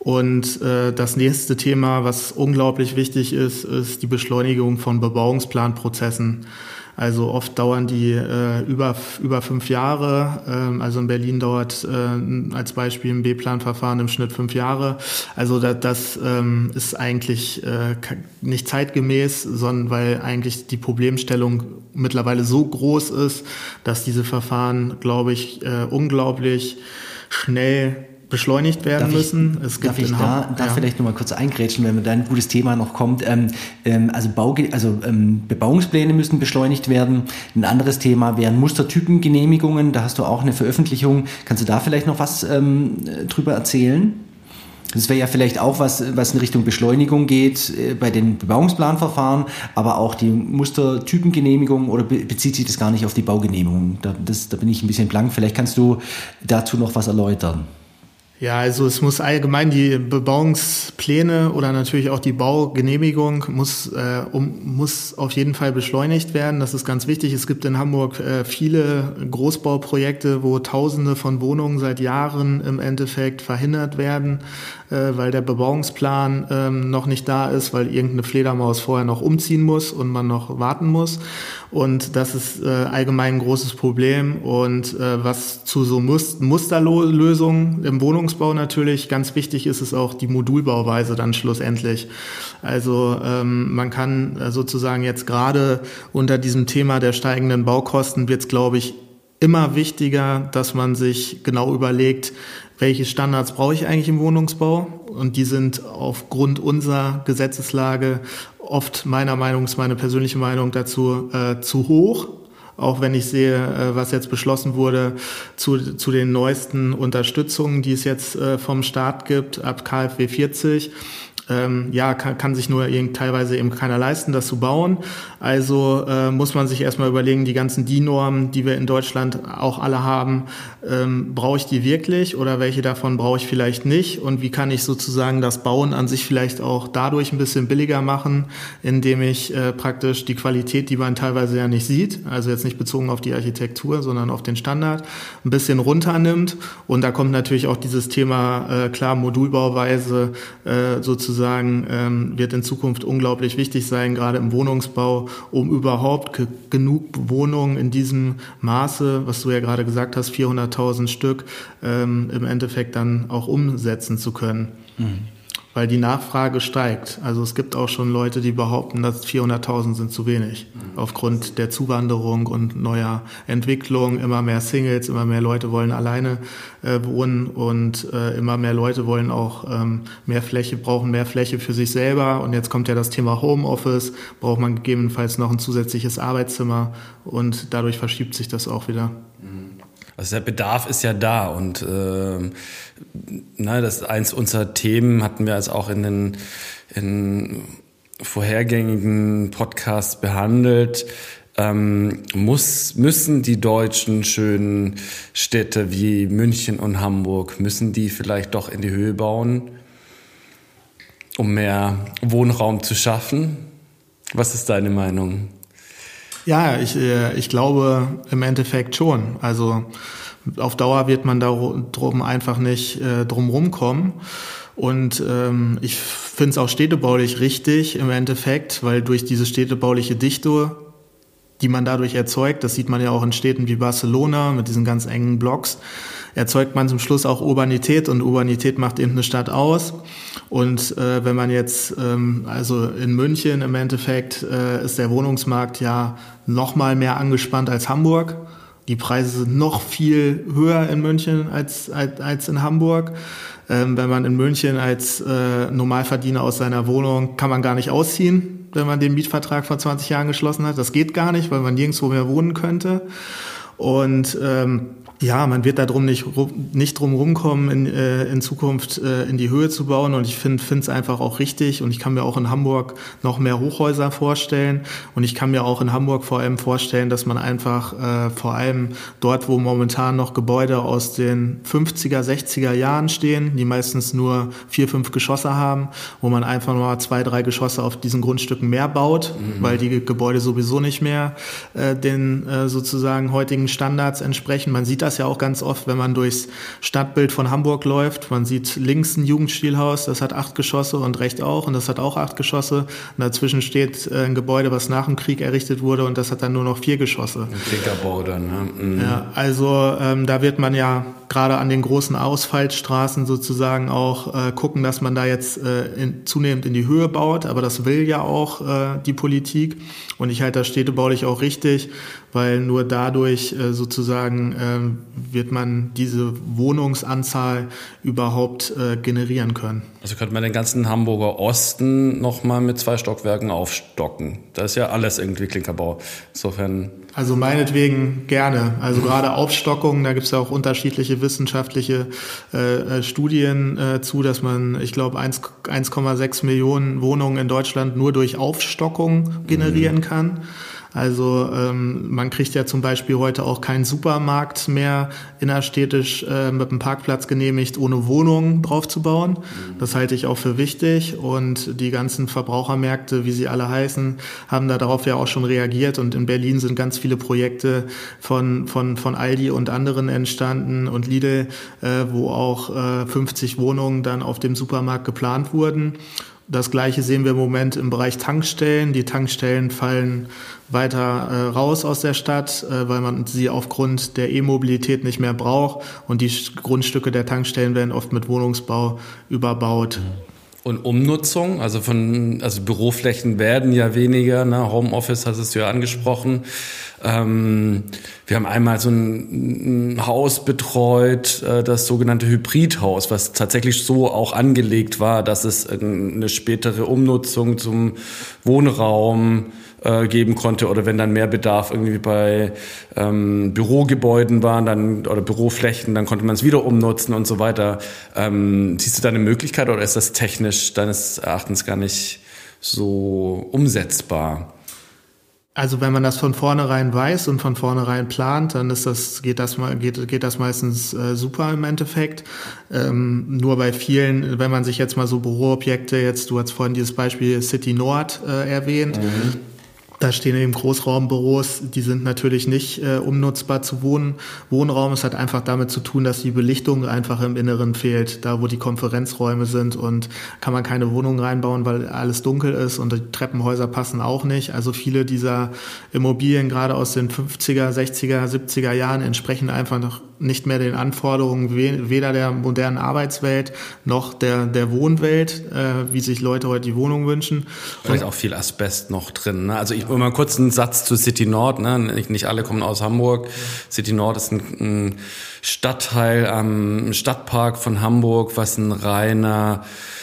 Und äh, das nächste Thema, was unglaublich wichtig ist, ist die Beschleunigung von Bebauungsplanprozessen. Also oft dauern die äh, über über fünf Jahre. Ähm, also in Berlin dauert äh, als Beispiel ein B-Plan-Verfahren im Schnitt fünf Jahre. Also das, das ähm, ist eigentlich äh, nicht zeitgemäß, sondern weil eigentlich die Problemstellung mittlerweile so groß ist, dass diese Verfahren, glaube ich, äh, unglaublich schnell beschleunigt werden darf müssen. Ich, es gibt darf ich da darf ja. vielleicht noch mal kurz eingrätschen, wenn da ein gutes Thema noch kommt. Ähm, ähm, also Bau, also ähm, Bebauungspläne müssen beschleunigt werden. Ein anderes Thema wären Mustertypengenehmigungen. Da hast du auch eine Veröffentlichung. Kannst du da vielleicht noch was ähm, drüber erzählen? Das wäre ja vielleicht auch was, was in Richtung Beschleunigung geht äh, bei den Bebauungsplanverfahren, aber auch die Mustertypengenehmigung, oder be- bezieht sich das gar nicht auf die Baugenehmigung? Da, das, da bin ich ein bisschen blank. Vielleicht kannst du dazu noch was erläutern. Ja, also es muss allgemein die Bebauungspläne oder natürlich auch die Baugenehmigung muss äh, um, muss auf jeden Fall beschleunigt werden. Das ist ganz wichtig. Es gibt in Hamburg äh, viele Großbauprojekte, wo Tausende von Wohnungen seit Jahren im Endeffekt verhindert werden, äh, weil der Bebauungsplan äh, noch nicht da ist, weil irgendeine Fledermaus vorher noch umziehen muss und man noch warten muss. Und das ist äh, allgemein ein großes Problem. Und äh, was zu so Mus- Musterlösungen im Wohnungsbau natürlich ganz wichtig ist, ist auch die Modulbauweise dann schlussendlich. Also ähm, man kann äh, sozusagen jetzt gerade unter diesem Thema der steigenden Baukosten wird es, glaube ich, immer wichtiger, dass man sich genau überlegt, welche Standards brauche ich eigentlich im Wohnungsbau? Und die sind aufgrund unserer Gesetzeslage oft meiner Meinung, ist meine persönliche Meinung dazu, äh, zu hoch. Auch wenn ich sehe, äh, was jetzt beschlossen wurde zu, zu den neuesten Unterstützungen, die es jetzt äh, vom Staat gibt, ab K f W vierzig. ähm, ja, kann, kann sich nur eben, teilweise eben keiner leisten, das zu bauen. Also äh, muss man sich erstmal überlegen, die ganzen D I N-Normen, die wir in Deutschland auch alle haben, ähm, brauche ich die wirklich oder welche davon brauche ich vielleicht nicht? Und wie kann ich sozusagen das Bauen an sich vielleicht auch dadurch ein bisschen billiger machen, indem ich äh, praktisch die Qualität, die man teilweise ja nicht sieht, also jetzt nicht bezogen auf die Architektur, sondern auf den Standard, ein bisschen runternimmt. Und da kommt natürlich auch dieses Thema, äh, klar, Modulbauweise äh, sozusagen ähm, wird in Zukunft unglaublich wichtig sein, gerade im Wohnungsbau, um überhaupt ge- genug Wohnungen in diesem Maße, was du ja gerade gesagt hast, vierhunderttausend Stück, ähm, im Endeffekt dann auch umsetzen zu können. Mhm. Weil die Nachfrage steigt. Also es gibt auch schon Leute, die behaupten, dass vierhunderttausend sind zu wenig. Mhm. Aufgrund der Zuwanderung und neuer Entwicklung, immer mehr Singles, immer mehr Leute wollen alleine äh, wohnen und äh, immer mehr Leute wollen auch ähm, mehr Fläche, brauchen mehr Fläche für sich selber. Und jetzt kommt ja das Thema Homeoffice, braucht man gegebenenfalls noch ein zusätzliches Arbeitszimmer und dadurch verschiebt sich das auch wieder. Mhm. Also der Bedarf ist ja da und äh, na, das ist eins unserer Themen, hatten wir also auch in den in vorhergängigen Podcasts behandelt. Ähm, muss, müssen die deutschen schönen Städte wie München und Hamburg, müssen die vielleicht doch in die Höhe bauen, um mehr Wohnraum zu schaffen? Was ist deine Meinung? Ja, ich, ich glaube im Endeffekt schon. Also auf Dauer wird man da drum einfach nicht äh, drum rumkommen. Und ähm, ich finde es auch städtebaulich richtig im Endeffekt, weil durch diese städtebauliche Dichte, die man dadurch erzeugt, das sieht man ja auch in Städten wie Barcelona mit diesen ganz engen Blocks, erzeugt man zum Schluss auch Urbanität und Urbanität macht eben eine Stadt aus. Und äh, wenn man jetzt, ähm, also in München im Endeffekt äh, ist der Wohnungsmarkt ja noch mal mehr angespannt als Hamburg. Die Preise sind noch viel höher in München als, als, als in Hamburg. Ähm, wenn man in München als äh, Normalverdiener aus seiner Wohnung, kann man gar nicht ausziehen, wenn man den Mietvertrag vor zwanzig Jahren geschlossen hat. Das geht gar nicht, weil man nirgendwo mehr wohnen könnte. Und ähm, ja, man wird da drum nicht, nicht drum rumkommen, in, äh, in Zukunft äh, in die Höhe zu bauen. Und ich finde es einfach auch richtig. Und ich kann mir auch in Hamburg noch mehr Hochhäuser vorstellen. Und ich kann mir auch in Hamburg vor allem vorstellen, dass man einfach äh, vor allem dort, wo momentan noch Gebäude aus den fünfziger, sechziger Jahren stehen, die meistens nur vier, fünf Geschosse haben, wo man einfach mal zwei, drei Geschosse auf diesen Grundstücken mehr baut, mhm. weil die Gebäude sowieso nicht mehr äh, den äh, sozusagen heutigen Standards entsprechen. Man sieht das ja auch ganz oft, wenn man durchs Stadtbild von Hamburg läuft. Man sieht links ein Jugendstilhaus, das hat acht Geschosse und rechts auch und das hat auch acht Geschosse. Und dazwischen steht ein Gebäude, was nach dem Krieg errichtet wurde und das hat dann nur noch vier Geschosse. Ein Klinkerbau dann, ne? Mhm. Ja, also ähm, da wird man ja gerade an den großen Ausfallstraßen sozusagen auch äh, gucken, dass man da jetzt äh, in, zunehmend in die Höhe baut. Aber das will ja auch äh, die Politik. Und ich halte das städtebaulich auch richtig, weil nur dadurch äh, sozusagen äh, wird man diese Wohnungsanzahl überhaupt äh, generieren können. Also könnte man den ganzen Hamburger Osten nochmal mit zwei Stockwerken aufstocken. Da ist ja alles irgendwie Klinkerbau. Insofern... Also meinetwegen gerne. Also gerade Aufstockung, da gibt es ja auch unterschiedliche wissenschaftliche äh, Studien äh, zu, dass man, ich glaube, eins Komma sechs Millionen Wohnungen in Deutschland nur durch Aufstockung generieren mhm. kann. Also ähm, man kriegt ja zum Beispiel heute auch keinen Supermarkt mehr innerstädtisch äh, mit einem Parkplatz genehmigt, ohne Wohnungen draufzubauen. Mhm. Das halte ich auch für wichtig und die ganzen Verbrauchermärkte, wie sie alle heißen, haben da darauf ja auch schon reagiert und in Berlin sind ganz viele Projekte von von von Aldi und anderen entstanden und Lidl, äh, wo auch äh, fünfzig Wohnungen dann auf dem Supermarkt geplant wurden. Das Gleiche sehen wir im Moment im Bereich Tankstellen. Die Tankstellen fallen weiter äh, raus aus der Stadt, äh, weil man sie aufgrund der E-Mobilität nicht mehr braucht. Und die Grundstücke der Tankstellen werden oft mit Wohnungsbau überbaut. Und Umnutzung, also von, also Büroflächen werden ja weniger, ne? Homeoffice hast du ja angesprochen. Ähm, wir haben einmal so ein, ein Haus betreut, äh, das sogenannte Hybridhaus, was tatsächlich so auch angelegt war, dass es eine spätere Umnutzung zum Wohnraum äh, geben konnte, oder wenn dann mehr Bedarf irgendwie bei ähm, Bürogebäuden waren dann oder Büroflächen, dann konnte man es wieder umnutzen und so weiter. Ähm, siehst du da eine Möglichkeit, oder ist das technisch deines Erachtens gar nicht so umsetzbar? Also wenn man das von vornherein weiß und von vornherein plant, dann ist das, geht das mal, geht, geht das meistens äh, super im Endeffekt. Ähm, nur bei vielen, wenn man sich jetzt mal so Büroobjekte, jetzt, du hast vorhin dieses Beispiel City Nord äh, erwähnt, mhm. Da stehen eben Großraumbüros, die sind natürlich nicht äh, umnutzbar zu wohnen. Wohnraum, es hat einfach damit zu tun, dass die Belichtung einfach im Inneren fehlt, da wo die Konferenzräume sind, und kann man keine Wohnungen reinbauen, weil alles dunkel ist, und die Treppenhäuser passen auch nicht. Also viele dieser Immobilien, gerade aus den fünfziger, sechziger, siebziger Jahren, entsprechen einfach noch nicht mehr den Anforderungen weder der modernen Arbeitswelt noch der, der Wohnwelt, äh, wie sich Leute heute die Wohnung wünschen. Da ist auch viel Asbest noch drin, ne? Also ich mal kurz einen Satz zu City Nord, ne? Nicht, nicht alle kommen aus Hamburg. City Nord ist ein, ein Stadtteil am Stadtpark von Hamburg, was ein reiner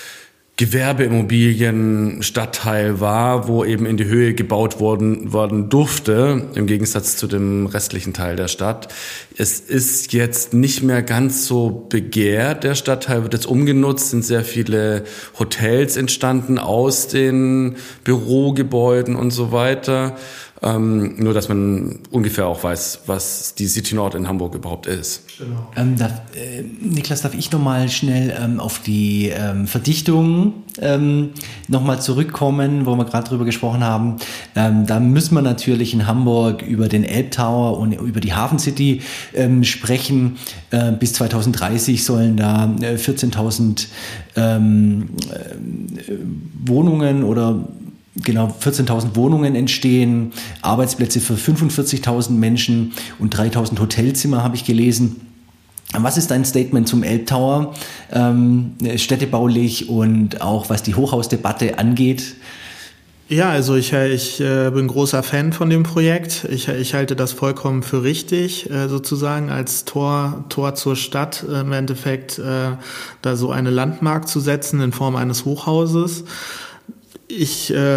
Gewerbeimmobilien-Stadtteil war, wo eben in die Höhe gebaut worden, worden durfte, im Gegensatz zu dem restlichen Teil der Stadt. Es ist jetzt nicht mehr ganz so begehrt. Der Stadtteil wird jetzt umgenutzt, sind sehr viele Hotels entstanden aus den Bürogebäuden und so weiter. Ähm, nur, dass man ungefähr auch weiß, was die City Nord in Hamburg überhaupt ist. Genau. Ähm, darf, äh, Niklas, darf ich nochmal schnell ähm, auf die ähm, Verdichtung ähm, nochmal zurückkommen, wo wir gerade drüber gesprochen haben. Ähm, da müssen wir natürlich in Hamburg über den Elbtower und über die Hafen City ähm, sprechen. Äh, bis zwanzig dreißig sollen da äh, vierzehntausend ähm, äh, Wohnungen oder Genau, vierzehntausend Wohnungen entstehen, Arbeitsplätze für fünfundvierzigtausend Menschen und dreitausend Hotelzimmer, habe ich gelesen. Was ist dein Statement zum Elbtower, ähm, städtebaulich und auch was die Hochhausdebatte angeht? Ja, also ich, ich äh, bin großer Fan von dem Projekt. Ich, ich halte das vollkommen für richtig, äh, sozusagen als Tor, Tor zur Stadt äh, im Endeffekt äh, da so eine Landmark zu setzen in Form eines Hochhauses. Ich äh,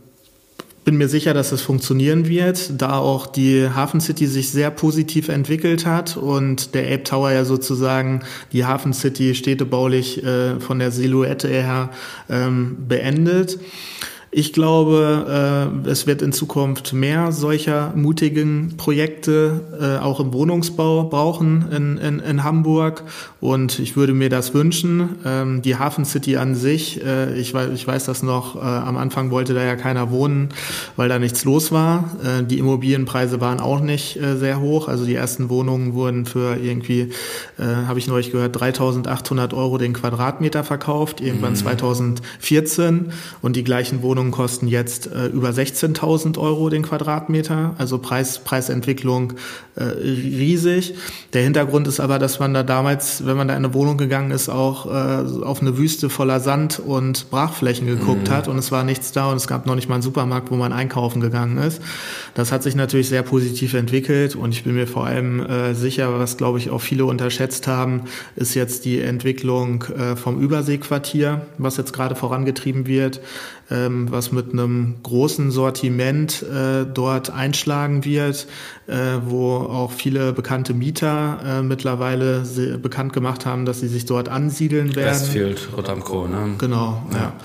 bin mir sicher, dass es funktionieren wird, da auch die Hafen City sich sehr positiv entwickelt hat und der Elbtower ja sozusagen die Hafen City städtebaulich äh, von der Silhouette her ähm, beendet. Ich glaube, äh, es wird in Zukunft mehr solcher mutigen Projekte äh, auch im Wohnungsbau brauchen in, in, in Hamburg, und ich würde mir das wünschen. Ähm, die Hafen City an sich, äh, ich, weiß, ich weiß das noch, äh, am Anfang wollte da ja keiner wohnen, weil da nichts los war. Äh, die Immobilienpreise waren auch nicht äh, sehr hoch, also die ersten Wohnungen wurden für irgendwie, äh, habe ich neulich gehört, dreitausendachthundert Euro den Quadratmeter verkauft, irgendwann mhm. zweitausendvierzehn, und die gleichen Wohnungen kosten jetzt äh, über sechzehntausend Euro den Quadratmeter, also Preis, Preisentwicklung äh, riesig. Der Hintergrund ist aber, dass man da damals, wenn man da in eine Wohnung gegangen ist, auch äh, auf eine Wüste voller Sand und Brachflächen geguckt mhm. hat, und es war nichts da, und es gab noch nicht mal einen Supermarkt, wo man einkaufen gegangen ist. Das hat sich natürlich sehr positiv entwickelt, und ich bin mir vor allem äh, sicher, was glaube ich auch viele unterschätzt haben, ist jetzt die Entwicklung äh, vom Überseequartier, was jetzt gerade vorangetrieben wird, ähm, was mit einem großen Sortiment äh, dort einschlagen wird, äh, wo auch viele bekannte Mieter äh, mittlerweile se- bekannt gemacht haben, dass sie sich dort ansiedeln werden. Westfield, Rotterdam Co., ne? Genau, ja. ja.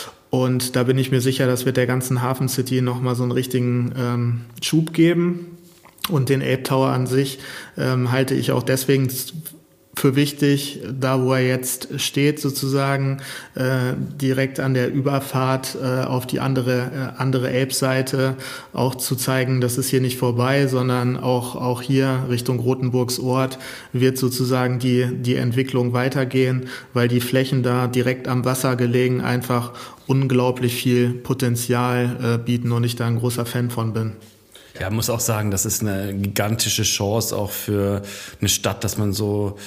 Und da bin ich mir sicher, das wird der ganzen Hafen City nochmal so einen richtigen ähm, Schub geben. Und den Elbtower an sich ähm, halte ich auch deswegen für wichtig, da wo er jetzt steht, sozusagen äh, direkt an der Überfahrt äh, auf die andere äh, andere Elbseite auch zu zeigen, das ist hier nicht vorbei, sondern auch auch hier Richtung Rothenburgs Ort wird sozusagen die die Entwicklung weitergehen, weil die Flächen da direkt am Wasser gelegen einfach unglaublich viel Potenzial äh, bieten und ich da ein großer Fan von bin. Ja, muss auch sagen, das ist eine gigantische Chance auch für eine Stadt, dass man so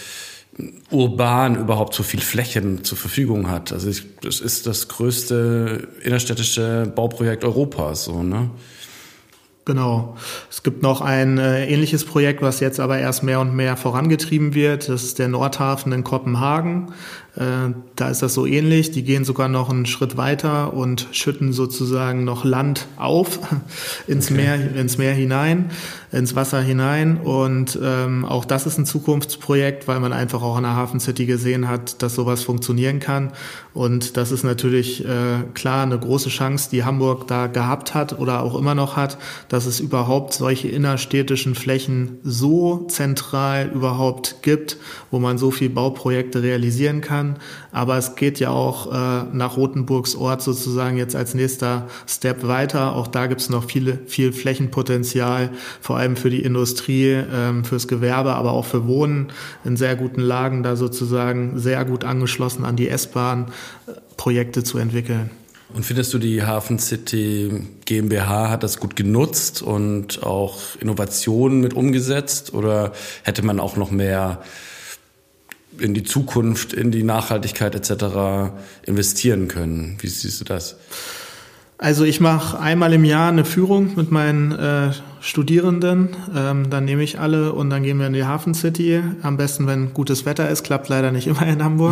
urban überhaupt so viel Flächen zur Verfügung hat. Also ich, das ist das größte innerstädtische Bauprojekt Europas, so, ne? Genau. Es gibt noch ein äh, ähnliches Projekt, was jetzt aber erst mehr und mehr vorangetrieben wird. Das ist der Nordhafen in Kopenhagen. Äh, da ist das so ähnlich. Die gehen sogar noch einen Schritt weiter und schütten sozusagen noch Land auf ins okay. Meer, ins Meer hinein, ins Wasser hinein. Und ähm, auch das ist ein Zukunftsprojekt, weil man einfach auch in der Hafen City gesehen hat, dass sowas funktionieren kann. Und das ist natürlich äh, klar eine große Chance, die Hamburg da gehabt hat oder auch immer noch hat, dass es überhaupt solche innerstädtischen Flächen so zentral überhaupt gibt, wo man so viel Bauprojekte realisieren kann. Aber es geht ja auch äh, nach Rothenburgs Ort sozusagen jetzt als nächster Step weiter. Auch da gibt es noch viele, viel Flächenpotenzial, vor allem für die Industrie, ähm, fürs Gewerbe, aber auch für Wohnen in sehr guten Lagen, da sozusagen sehr gut angeschlossen an die S-Bahn äh, Projekte zu entwickeln. Und findest du, die Hafen City GmbH hat das gut genutzt und auch Innovationen mit umgesetzt? Oder hätte man auch noch mehr in die Zukunft, in die Nachhaltigkeit et cetera investieren können? Wie siehst du das? Also ich mache einmal im Jahr eine Führung mit meinen äh, Studierenden, ähm, dann nehme ich alle und dann gehen wir in die Hafen City. Am besten, wenn gutes Wetter ist, klappt leider nicht immer in Hamburg.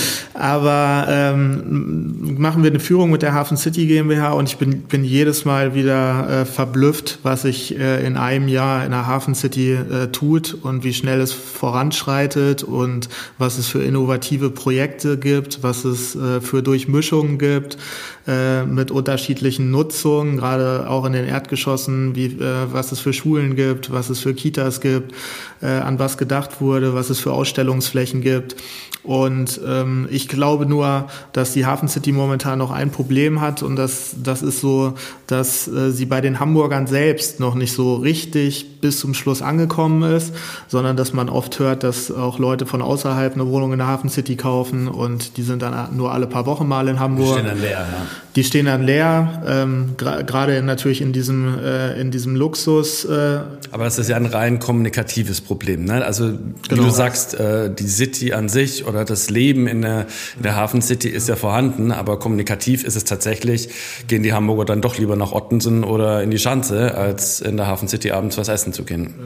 Aber ähm, machen wir eine Führung mit der Hafen City GmbH und ich bin, bin jedes Mal wieder äh, verblüfft, was sich äh, in einem Jahr in der Hafen City äh, tut und wie schnell es voranschreitet und was es für innovative Projekte gibt, was es äh, für Durchmischungen gibt äh, mit unterschiedlichen Nutzungen, gerade auch in den Erdgeschossen, wie äh, was es für Schulen gibt, was es für Kitas gibt, äh, an was gedacht wurde, was es für Ausstellungsflächen gibt. Und ähm, ich glaube nur, dass die Hafen City momentan noch ein Problem hat und das, das ist so, dass äh, sie bei den Hamburgern selbst noch nicht so richtig bis zum Schluss angekommen ist, sondern dass man oft hört, dass auch Leute von außerhalb eine Wohnung in der Hafen City kaufen und die sind dann nur alle paar Wochen mal in Hamburg. Die stehen dann leer, ja. Die stehen dann leer, ähm, gerade natürlich in diesem, äh, in diesem Luxus. Äh, Aber das ist ja ein rein kommunikatives Problem, ne? Also wie genau. du sagst, äh, die City an sich oder das Leben in der, in der Hafen City ist ja vorhanden, aber kommunikativ ist es tatsächlich, gehen die Hamburger dann doch lieber nach Ottensen oder in die Schanze, als in der Hafen City abends was essen zu gehen.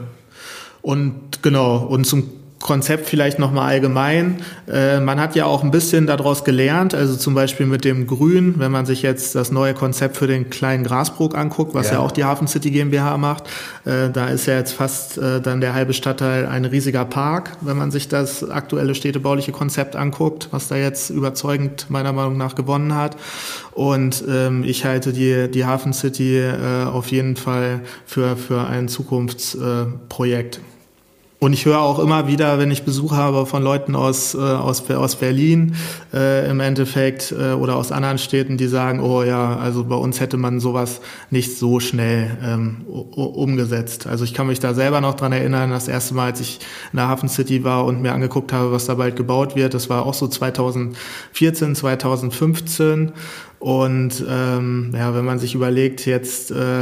Und genau, und zum Konzept vielleicht nochmal allgemein. Äh, man hat ja auch ein bisschen daraus gelernt, also zum Beispiel mit dem Grün, wenn man sich jetzt das neue Konzept für den kleinen Grasbrook anguckt, was ja, ja auch die Hafen City GmbH macht, äh, da ist ja jetzt fast äh, dann der halbe Stadtteil ein riesiger Park, wenn man sich das aktuelle städtebauliche Konzept anguckt, was da jetzt überzeugend meiner Meinung nach gewonnen hat. Und ähm, ich halte die, die Hafen City äh, auf jeden Fall für, für ein Zukunftsprojekt. Äh, Und ich höre auch immer wieder, wenn ich Besuch habe von Leuten aus, äh, aus, aus Berlin äh, im Endeffekt äh, oder aus anderen Städten, die sagen, oh ja, also bei uns hätte man sowas nicht so schnell ähm, umgesetzt. Also ich kann mich da selber noch dran erinnern, das erste Mal, als ich in der Hafen City war und mir angeguckt habe, was da bald gebaut wird, das war auch so zweitausendvierzehn, zweitausendfünfzehn. Und ähm, ja, wenn man sich überlegt, jetzt äh,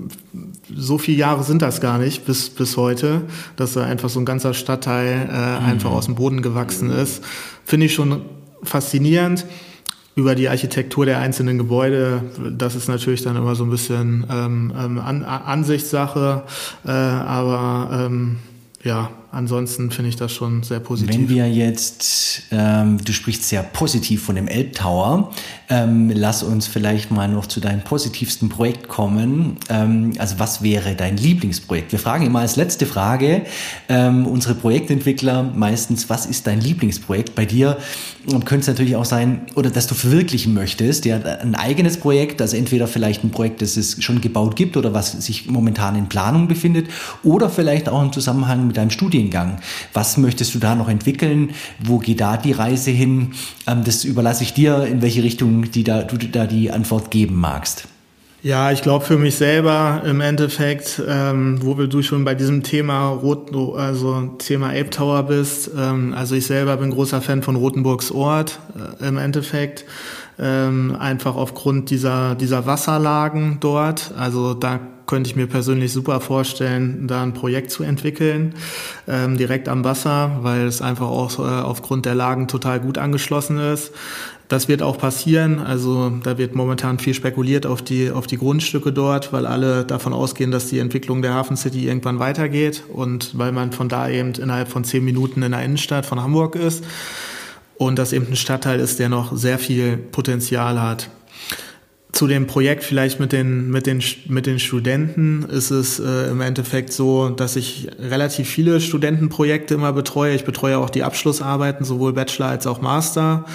so viele Jahre sind das gar nicht bis bis heute, dass da einfach so ein ganzer Stadtteil äh, mhm. einfach aus dem Boden gewachsen ist, finde ich schon faszinierend. Über die Architektur der einzelnen Gebäude, das ist natürlich dann immer so ein bisschen ähm, An- Ansichtssache, äh, aber ähm, ja, ansonsten finde ich das schon sehr positiv. Wenn wir jetzt, ähm, du sprichst sehr positiv von dem Elbtower, ähm, lass uns vielleicht mal noch zu deinem positivsten Projekt kommen. Ähm, also was wäre dein Lieblingsprojekt? Wir fragen immer als letzte Frage ähm, unsere Projektentwickler meistens, was ist dein Lieblingsprojekt? Bei dir könnte es natürlich auch sein, oder dass du verwirklichen möchtest, ja, ein eigenes Projekt, also entweder vielleicht ein Projekt, das es schon gebaut gibt oder was sich momentan in Planung befindet, oder vielleicht auch im Zusammenhang mit deinem Studiengang. Was möchtest du da noch entwickeln? Wo geht da die Reise hin? Ähm, das überlasse ich dir, in welche Richtung die da, du da die Antwort geben magst. Ja, ich glaube für mich selber im Endeffekt, ähm, wo du schon bei diesem Thema Rot, also Thema Elbtower bist, ähm, also ich selber bin großer Fan von Rothenburgs Ort äh, im Endeffekt, ähm, einfach aufgrund dieser dieser Wasserlagen dort, also da könnte ich mir persönlich super vorstellen, da ein Projekt zu entwickeln, ähm, direkt am Wasser, weil es einfach auch äh, aufgrund der Lagen total gut angeschlossen ist. Das wird auch passieren. Also da wird momentan viel spekuliert auf die, auf die Grundstücke dort, weil alle davon ausgehen, dass die Entwicklung der Hafen City irgendwann weitergeht und weil man von da eben innerhalb von zehn Minuten in der Innenstadt von Hamburg ist und das eben ein Stadtteil ist, der noch sehr viel Potenzial hat. Zu dem Projekt vielleicht mit den, mit den, mit den Studenten ist es äh, im Endeffekt so, dass ich relativ viele Studentenprojekte immer betreue. Ich betreue auch die Abschlussarbeiten, sowohl Bachelor als auch Master.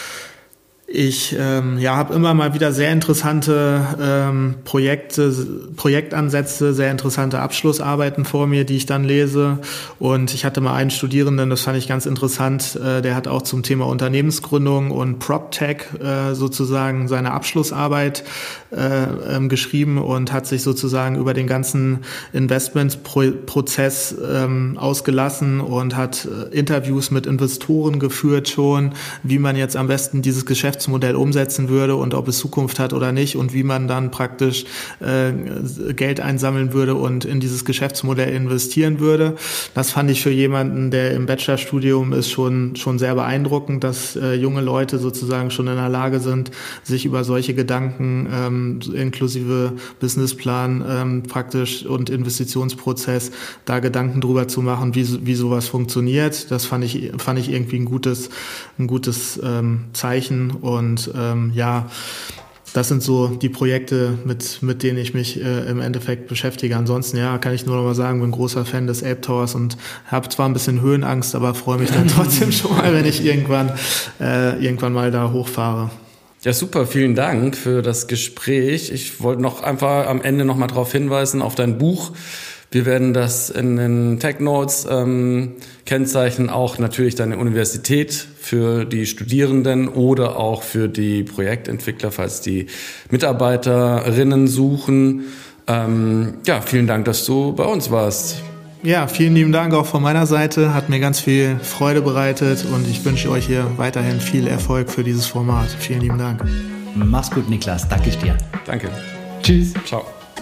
Ich ähm, ja, habe immer mal wieder sehr interessante ähm, Projekte, Projektansätze, sehr interessante Abschlussarbeiten vor mir, die ich dann lese. Und ich hatte mal einen Studierenden, das fand ich ganz interessant, äh, der hat auch zum Thema Unternehmensgründung und PropTech äh, sozusagen seine Abschlussarbeit äh, ähm, geschrieben und hat sich sozusagen über den ganzen Investmentprozess ähm, ausgelassen und hat äh, Interviews mit Investoren geführt schon, wie man jetzt am besten dieses Geschäft Modell umsetzen würde und ob es Zukunft hat oder nicht und wie man dann praktisch äh, Geld einsammeln würde und in dieses Geschäftsmodell investieren würde. Das fand ich für jemanden, der im Bachelorstudium ist, schon schon sehr beeindruckend, dass äh, junge Leute sozusagen schon in der Lage sind, sich über solche Gedanken ähm, inklusive Businessplan ähm, praktisch und Investitionsprozess da Gedanken drüber zu machen, wie wie sowas funktioniert. Das fand ich fand ich irgendwie ein gutes ein gutes ähm, Zeichen. Und ähm, ja, das sind so die Projekte, mit mit denen ich mich äh, im Endeffekt beschäftige. Ansonsten, ja, kann ich nur noch mal sagen, bin großer Fan des Elbtowers und habe zwar ein bisschen Höhenangst, aber freue mich dann trotzdem schon mal, wenn ich irgendwann äh, irgendwann mal da hochfahre. Ja, super, vielen Dank für das Gespräch. Ich wollte noch einfach am Ende noch mal darauf hinweisen, auf dein Buch. Wir werden das in den Tech Notes ähm, kennzeichnen, auch natürlich deine Universität für die Studierenden oder auch für die Projektentwickler, falls die Mitarbeiterinnen suchen. Ähm, ja, vielen Dank, dass du bei uns warst. Ja, vielen lieben Dank auch von meiner Seite. Hat mir ganz viel Freude bereitet und ich wünsche euch hier weiterhin viel Erfolg für dieses Format. Vielen lieben Dank. Mach's gut, Niklas. Danke dir. Danke. Tschüss. Ciao.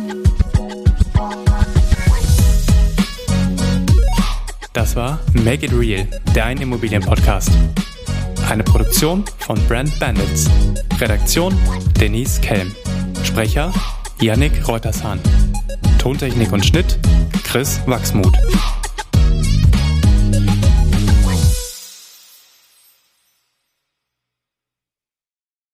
Das war Make It Real, dein Immobilien-Podcast. Eine Produktion von Brand Bandits. Redaktion Denise Kelm. Sprecher Yannick Reutershahn. Tontechnik und Schnitt Chris Wachsmuth.